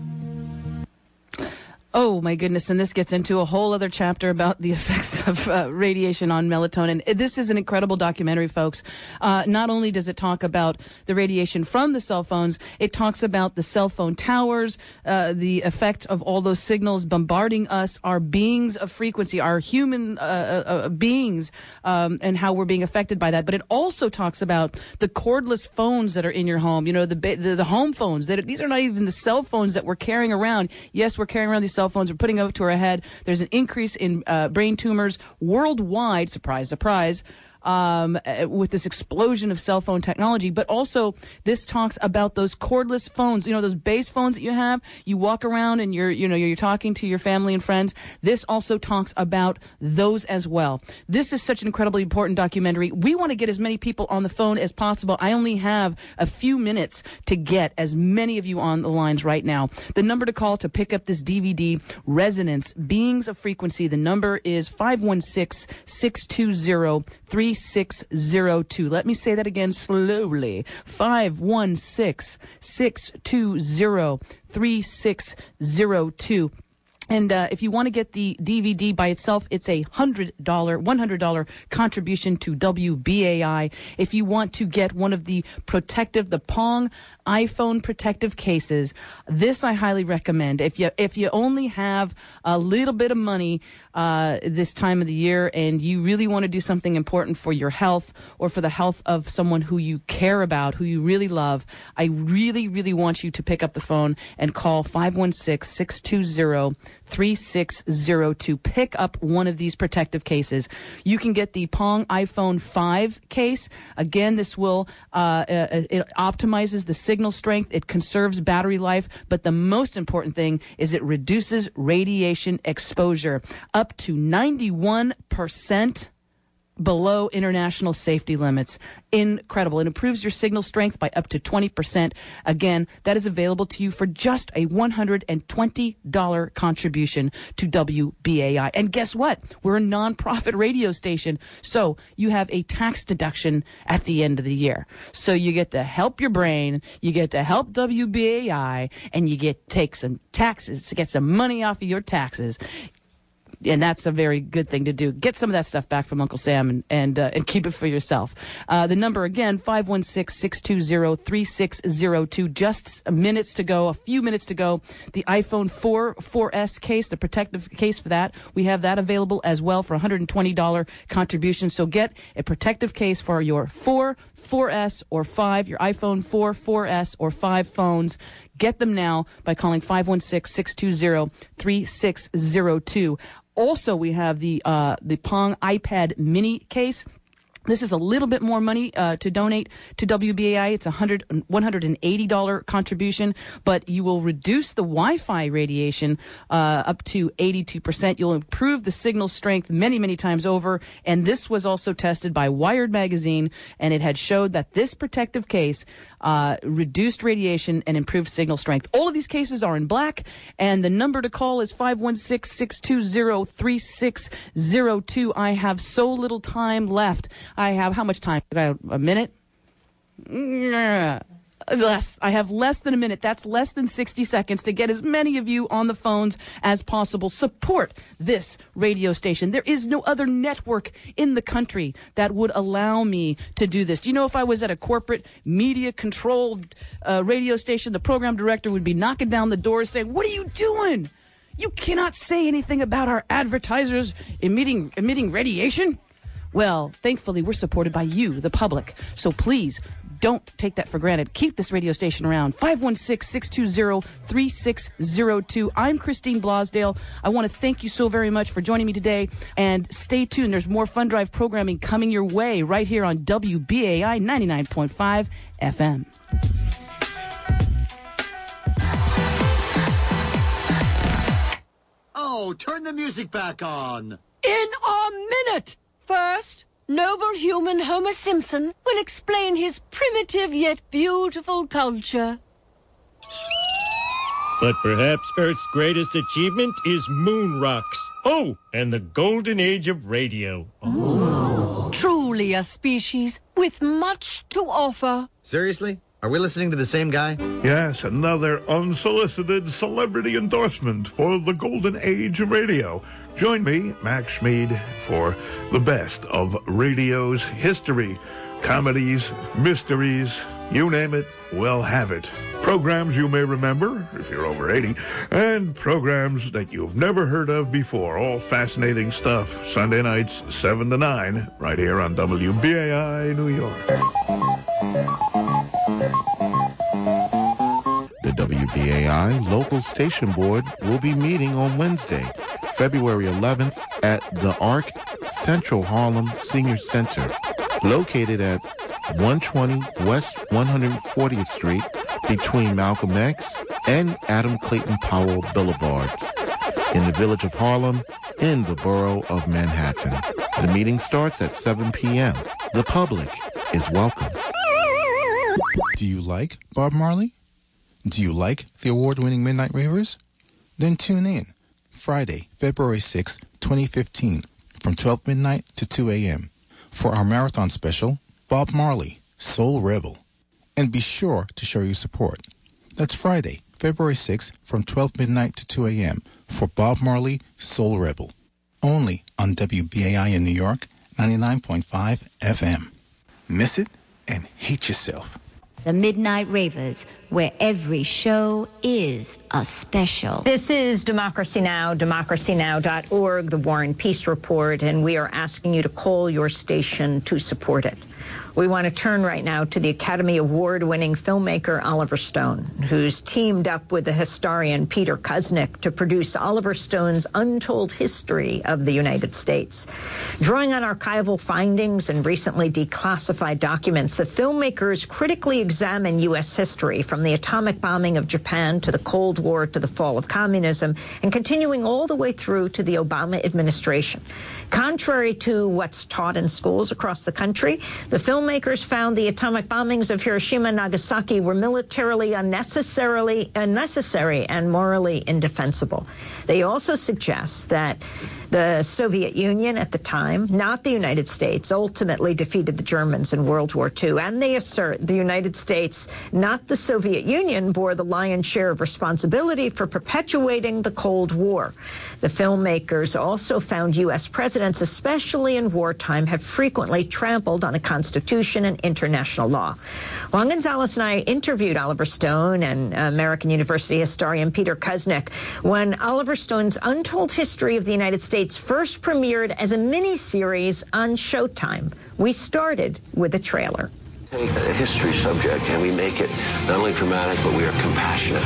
Oh, my goodness. And this gets into a whole other chapter about the effects of radiation on melatonin. This is an incredible documentary, folks. Not only does it talk about the radiation from the cell phones, it talks about the cell phone towers, the effect of all those signals bombarding us, our beings of frequency, our human beings, and how we're being affected by that. But it also talks about the cordless phones that are in your home, you know, the home phones. These are not even the cell phones that we're carrying around. Yes, we're carrying around these cell phones, we're putting them up to our head. There's an increase in brain tumors worldwide, surprise, surprise, with this explosion of cell phone technology. But also, this talks about those cordless phones, you know, those base phones that you have. You walk around and you're talking to your family and friends. This also talks about those as well. This is such an incredibly important documentary. We want to get as many people on the phone as possible. I only have a few minutes to get as many of you on the lines right now. The number to call to pick up this DVD, Resonance, Beings of Frequency, the number is 516-620-3602. Let me say that again slowly. 516-620-3602. And if you want to get the DVD by itself, it's a $100 contribution to WBAI. If you want to get one of the Pong iPhone protective cases, this I highly recommend. If you only have a little bit of money this time of the year and you really want to do something important for your health or for the health of someone who you care about, who you really love, I really, really want you to pick up the phone and call 516-620-3602. Pick up one of these protective cases. You can get the Pong iPhone 5 case. Again, this will it optimizes the signal strength. It conserves battery life. But the most important thing is it reduces radiation exposure up to 91% below international safety limits. Incredible. It improves your signal strength by up to 20%. Again, that is available to you for just a $120 contribution to WBAI. And guess what? We're a nonprofit radio station, so you have a tax deduction at the end of the year. So you get to help your brain, you get to help WBAI, and you get to take some taxes, to get some money off of your taxes. And that's a very good thing to do. Get some of that stuff back from Uncle Sam and keep it for yourself. The number again, 516-620-3602. Just a few minutes to go. The iPhone 4S case, the protective case for that, we have that available as well for $120 contribution. So get a protective case for your 4S or 5, your iPhone 4S or 5 phones. Get them now by calling 516-620-3602. Also, we have the Pong iPad mini case. This is a little bit more money to donate to WBAI. It's a $180 contribution, but you will reduce the Wi-Fi radiation up to 82%. You'll improve the signal strength many, many times over. And this was also tested by Wired Magazine, and it had showed that this protective case reduced radiation and improved signal strength. All of these cases are in black, and the number to call is 516-620-3602. I have so little time left. I have how much time? A minute? Less. I have less than a minute. That's less than 60 seconds to get as many of you on the phones as possible. Support this radio station. There is no other network in the country that would allow me to do this. Do you know if I was at a corporate media-controlled radio station, the program director would be knocking down the door saying, "What are you doing? You cannot say anything about our advertisers emitting radiation." Well, thankfully, we're supported by you, the public. So please, don't take that for granted. Keep this radio station around. 516-620-3602. I'm Christine Blosdale. I want to thank you so very much for joining me today. And stay tuned. There's more Fun Drive programming coming your way right here on WBAI 99.5 FM. Oh, turn the music back on. In a minute. First, noble human Homer Simpson will explain his primitive yet beautiful culture. But perhaps Earth's greatest achievement is moon rocks. Oh, and the golden age of radio. Oh. Truly a species with much to offer. Seriously? Are we listening to the same guy? Yes, another unsolicited celebrity endorsement for the golden age of radio. Join me, Max Schmid, for the best of radio's history. Comedies, mysteries, you name it, we'll have it. Programs you may remember, if you're over 80, and programs that you've never heard of before. All fascinating stuff. Sunday nights, 7 to 9, right here on WBAI New York. The WBAI local station board will be meeting on Wednesday, February 11th at the ARC Central Harlem Senior Center, located at 120 West 140th Street between Malcolm X and Adam Clayton Powell Boulevards, in the village of Harlem, in the borough of Manhattan. The meeting starts at 7 p.m. The public is welcome. Do you like Bob Marley? Do you like the award-winning Midnight Ravers? Then tune in Friday, February 6, 2015, from 12 midnight to 2 a.m. for our marathon special, Bob Marley, Soul Rebel. And be sure to show your support. That's Friday, February 6, from 12 midnight to 2 a.m. for Bob Marley, Soul Rebel. Only on WBAI in New York, 99.5 FM. Miss it and hate yourself. The Midnight Ravers, where every show is a special. This is Democracy Now!, democracynow.org, the War and Peace Report, and we are asking you to call your station to support it. We want to turn right now to the Academy Award-winning filmmaker Oliver Stone, who's teamed up with the historian Peter Kuznick to produce Oliver Stone's Untold History of the United States. Drawing on archival findings and recently declassified documents, the filmmakers critically examine U.S. history from the atomic bombing of Japan to the Cold War to the fall of communism, and continuing all the way through to the Obama administration. Contrary to what's taught in schools across the country, the filmmakers found the atomic bombings of Hiroshima and Nagasaki were militarily unnecessary and morally indefensible. They also suggest that the Soviet Union at the time, not the United States, ultimately defeated the Germans in World War II. And they assert the United States, not the Soviet Union, bore the lion's share of responsibility for perpetuating the Cold War. The filmmakers also found U.S. presidents, especially in wartime, have frequently trampled on the Constitution and international law. Juan Gonzalez and I interviewed Oliver Stone and American University historian Peter Kuznick when Oliver Stone's Untold History of the United States first premiered as a mini-series on Showtime. We started with a trailer. Take a history subject and we make it not only dramatic, but we are compassionate.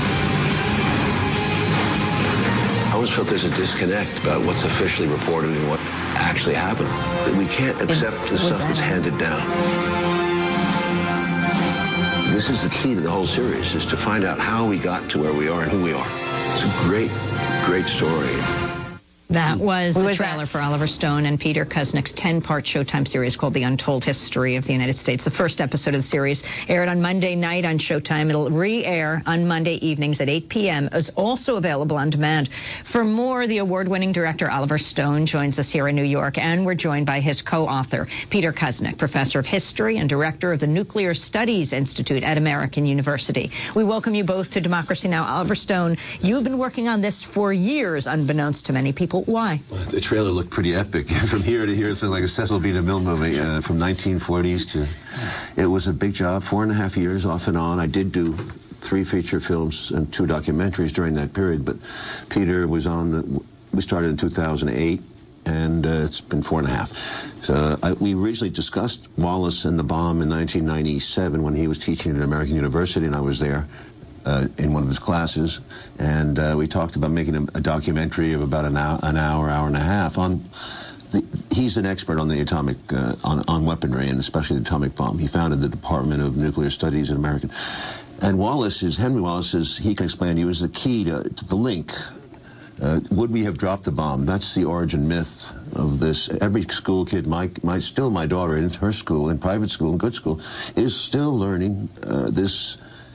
I always felt there's a disconnect about what's officially reported and what actually happened. That we can't accept the stuff that's handed down. This is the key to the whole series, is to find out how we got to where we are and who we are. It's a great, great story. That was the trailer for Oliver Stone and Peter Kuznick's 10-part Showtime series called The Untold History of the United States. The first episode of the series aired on Monday night on Showtime. It'll re-air on Monday evenings at 8 p.m. It's also available on demand. For more, the award-winning director Oliver Stone joins us here in New York, and we're joined by his co-author, Peter Kuznick, professor of history and director of the Nuclear Studies Institute at American University. We welcome you both to Democracy Now! Oliver Stone, you've been working on this for years, unbeknownst to many people. Why? The trailer looked pretty epic. From here to here, it's like a Cecil B. DeMille movie from 1940s to... It was a big job, 4.5 years off and on. I did do 3 feature films and 2 documentaries during that period, but Peter was on the... We started in 2008, and it's been 4.5. So we originally discussed Wallace and the bomb in 1997 when he was teaching at American University, and I was there in one of his classes, and we talked about making a documentary of about an hour and a half on... He's an expert on the atomic, on weaponry, and especially the atomic bomb. He founded the Department of Nuclear Studies at American. And Henry Wallace, he can explain to you, is the key to the link. Would we have dropped the bomb? That's the origin myth of this. Every school kid, my daughter in her school, in private school, in good school, is still learning this.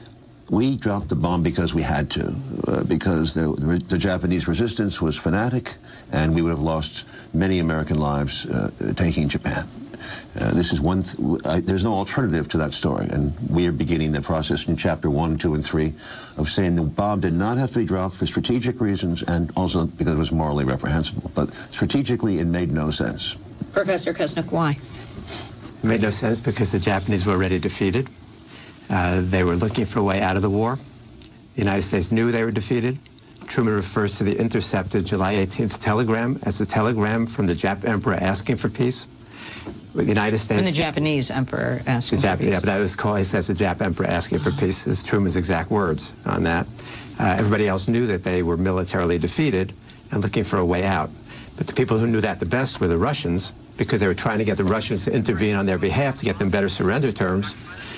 We dropped the bomb because we had to, because the Japanese resistance was fanatic, and we would have lost many American lives taking Japan. This is there's no alternative to that story, and we are beginning the process in chapter 1, 2, and 3 of saying the bomb did not have to be dropped for strategic reasons and also because it was morally reprehensible. But strategically, it made no sense. Professor Kuznick, why? It made no sense because the Japanese were already defeated. They were looking for a way out of the war. The United States knew they were defeated. Truman refers to the intercepted July 18th telegram as the telegram from the Jap emperor asking for peace. The United States... And the Japanese emperor asking for peace. Yeah, but that was called, he says, the Jap emperor asking for peace, is Truman's exact words on that. Everybody else knew that they were militarily defeated and looking for a way out. But the people who knew that the best were the Russians, because they were trying to get the Russians to intervene on their behalf to get them better surrender terms.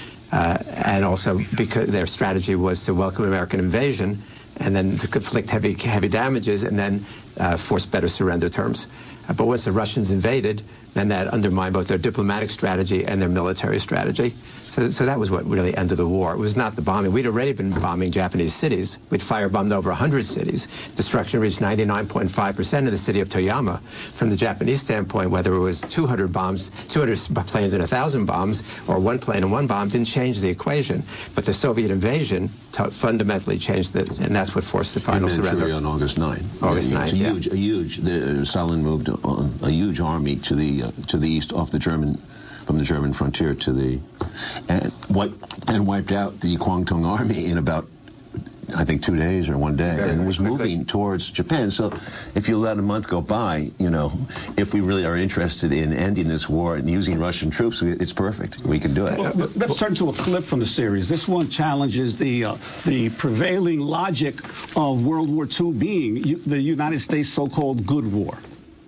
And also because their strategy was to welcome American invasion and then to inflict heavy damages and then force better surrender terms. But once the Russians invaded, then that undermined both their diplomatic strategy and their military strategy. So that was what really ended the war. It was not the bombing. We'd already been bombing Japanese cities. We'd firebombed over 100 cities. Destruction reached 99.5% of the city of Toyama. From the Japanese standpoint, whether it was 200 bombs, 200 planes and 1,000 bombs, or one plane and one bomb, didn't change the equation. But the Soviet invasion fundamentally changed it, and that's what forced the final surrender. On August 9. August 9, Stalin moved a huge army to the east off the German, from the German frontier to the, and wiped out the Kwangtung army in about, I think, 2 days or 1 day, and was moving towards Japan. So if you let a month go by, you know, if we really are interested in ending this war and using Russian troops, it's perfect. We can do it. Well, let's turn to a clip from the series. This one challenges the prevailing logic of World War II being the United States' so-called good war.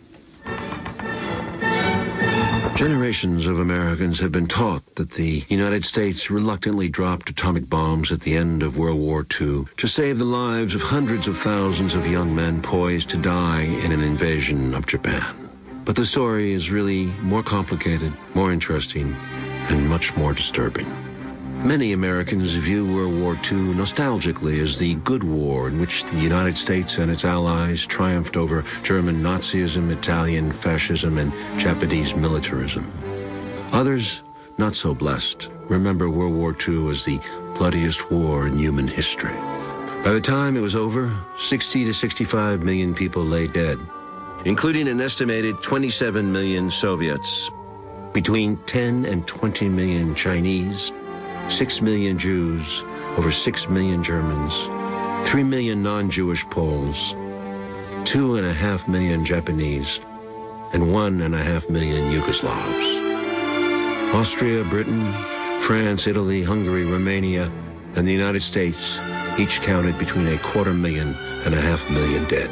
Generations of Americans have been taught that the United States reluctantly dropped atomic bombs at the end of World War II to save the lives of hundreds of thousands of young men poised to die in an invasion of Japan. But the story is really more complicated, more interesting, and much more disturbing. Many Americans view World War II nostalgically as the good war in which the United States and its allies triumphed over German Nazism, Italian fascism, and Japanese militarism. Others, not so blessed, remember World War II as the bloodiest war in human history. By the time it was over, 60 to 65 million people lay dead, including an estimated 27 million Soviets, between 10 and 20 million Chinese, 6 million Jews, over 6 million Germans, 3 million non-Jewish Poles, 2.5 million Japanese, and 1.5 million Yugoslavs. Austria, Britain, France, Italy, Hungary, Romania, and the United States each counted between 250,000 and 500,000 dead.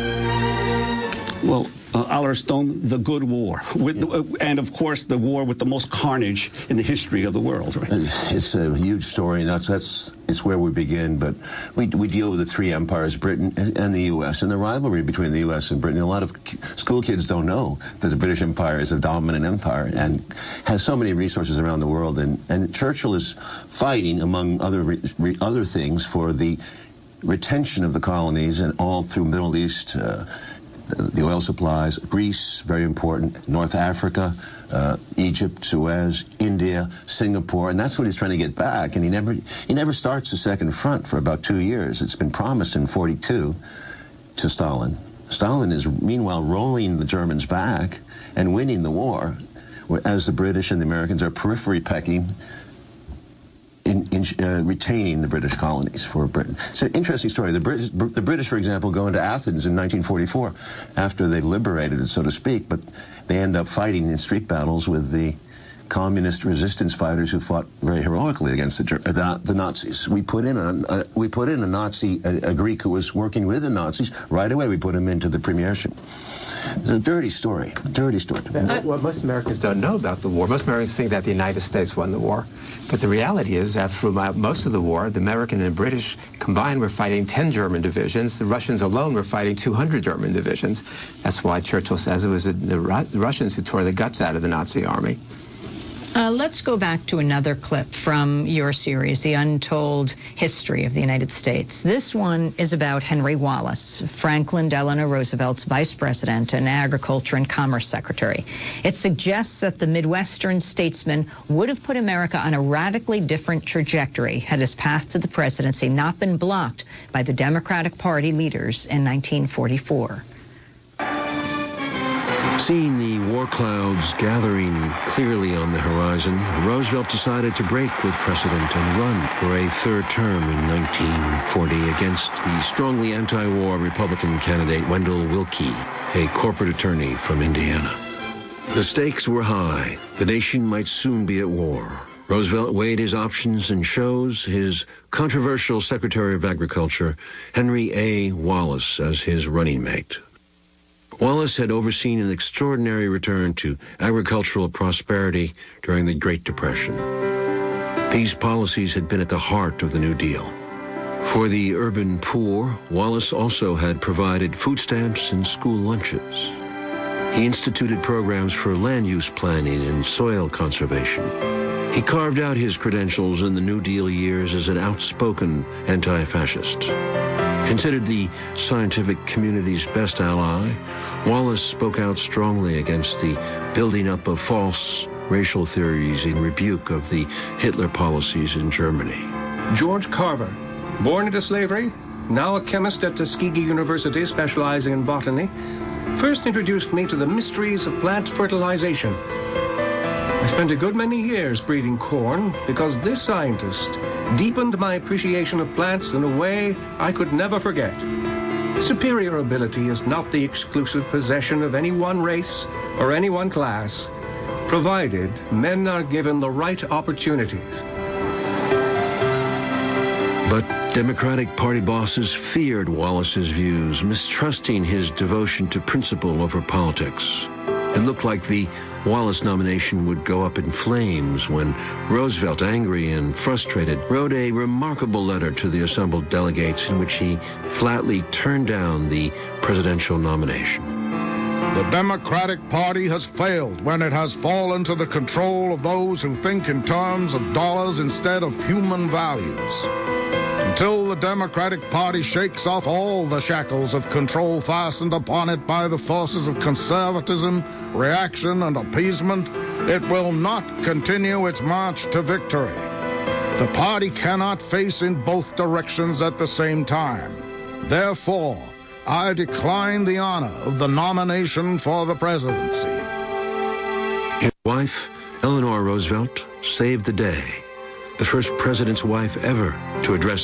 Well, Oliver Stone, the good war, and of course the war with the most carnage in the history of the world. Right? It's a huge story, and it's where we begin. But we deal with the three empires, Britain and the U.S., and the rivalry between the U.S. and Britain. A lot of school kids don't know that the British Empire is a dominant empire and has so many resources around the world. And Churchill is fighting, among other things, for the retention of the colonies and all through Middle East. The oil supplies, Greece, very important, North Africa, Egypt, Suez, India, Singapore, and that's what he's trying to get back. And he never starts the second front for about 2 years. It's been promised in 1942 to Stalin. Stalin is meanwhile rolling the Germans back and winning the war, as the British and the Americans are periphery pecking in retaining the British colonies for Britain. It's an interesting story. The British, for example, go into Athens in 1944 after they've liberated it, so to speak, but they end up fighting in street battles with the communist resistance fighters who fought very heroically against the Nazis. We put in a Nazi, a Greek who was working with the Nazis. Right away, we put him into the premiership. It's a dirty story, dirty story. What most Americans don't know about the war, most Americans think that the United States won the war. But the reality is that throughout most of the war, the American and British combined were fighting 10 German divisions. The Russians alone were fighting 200 German divisions. That's why Churchill says it was the Russians who tore the guts out of the Nazi army. Let's go back to another clip from your series, The Untold History of the United States. This one is about Henry Wallace, Franklin Delano Roosevelt's vice president and agriculture and commerce secretary. It suggests that the Midwestern statesman would have put America on a radically different trajectory had his path to the presidency not been blocked by the Democratic Party leaders in 1944. Seeing the war clouds gathering clearly on the horizon, Roosevelt decided to break with precedent and run for a third term in 1940 against the strongly anti-war Republican candidate Wendell Willkie, a corporate attorney from Indiana. The stakes were high. The nation might soon be at war. Roosevelt weighed his options and chose his controversial Secretary of Agriculture, Henry A. Wallace, as his running mate. Wallace had overseen an extraordinary return to agricultural prosperity during the Great Depression. These policies had been at the heart of the New Deal. For the urban poor, Wallace also had provided food stamps and school lunches. He instituted programs for land use planning and soil conservation. He carved out his credentials in the New Deal years as an outspoken anti-fascist. Considered the scientific community's best ally, Wallace spoke out strongly against the building up of false racial theories in rebuke of the Hitler policies in Germany. George Carver, born into slavery, now a chemist at Tuskegee University specializing in botany, first introduced me to the mysteries of plant fertilization. I spent a good many years breeding corn because this scientist deepened my appreciation of plants in a way I could never forget. Superior ability is not the exclusive possession of any one race or any one class, provided men are given the right opportunities. But Democratic Party bosses feared Wallace's views, mistrusting his devotion to principle over politics. It looked like the Wallace nomination would go up in flames when Roosevelt, angry and frustrated, wrote a remarkable letter to the assembled delegates in which he flatly turned down the presidential nomination. The Democratic Party has failed when it has fallen to the control of those who think in terms of dollars instead of human values. Until the Democratic Party shakes off all the shackles of control fastened upon it by the forces of conservatism, reaction, and appeasement, it will not continue its march to victory. The party cannot face in both directions at the same time. Therefore, I decline the honor of the nomination for the presidency. His wife, Eleanor Roosevelt, saved the day. The first president's wife ever to address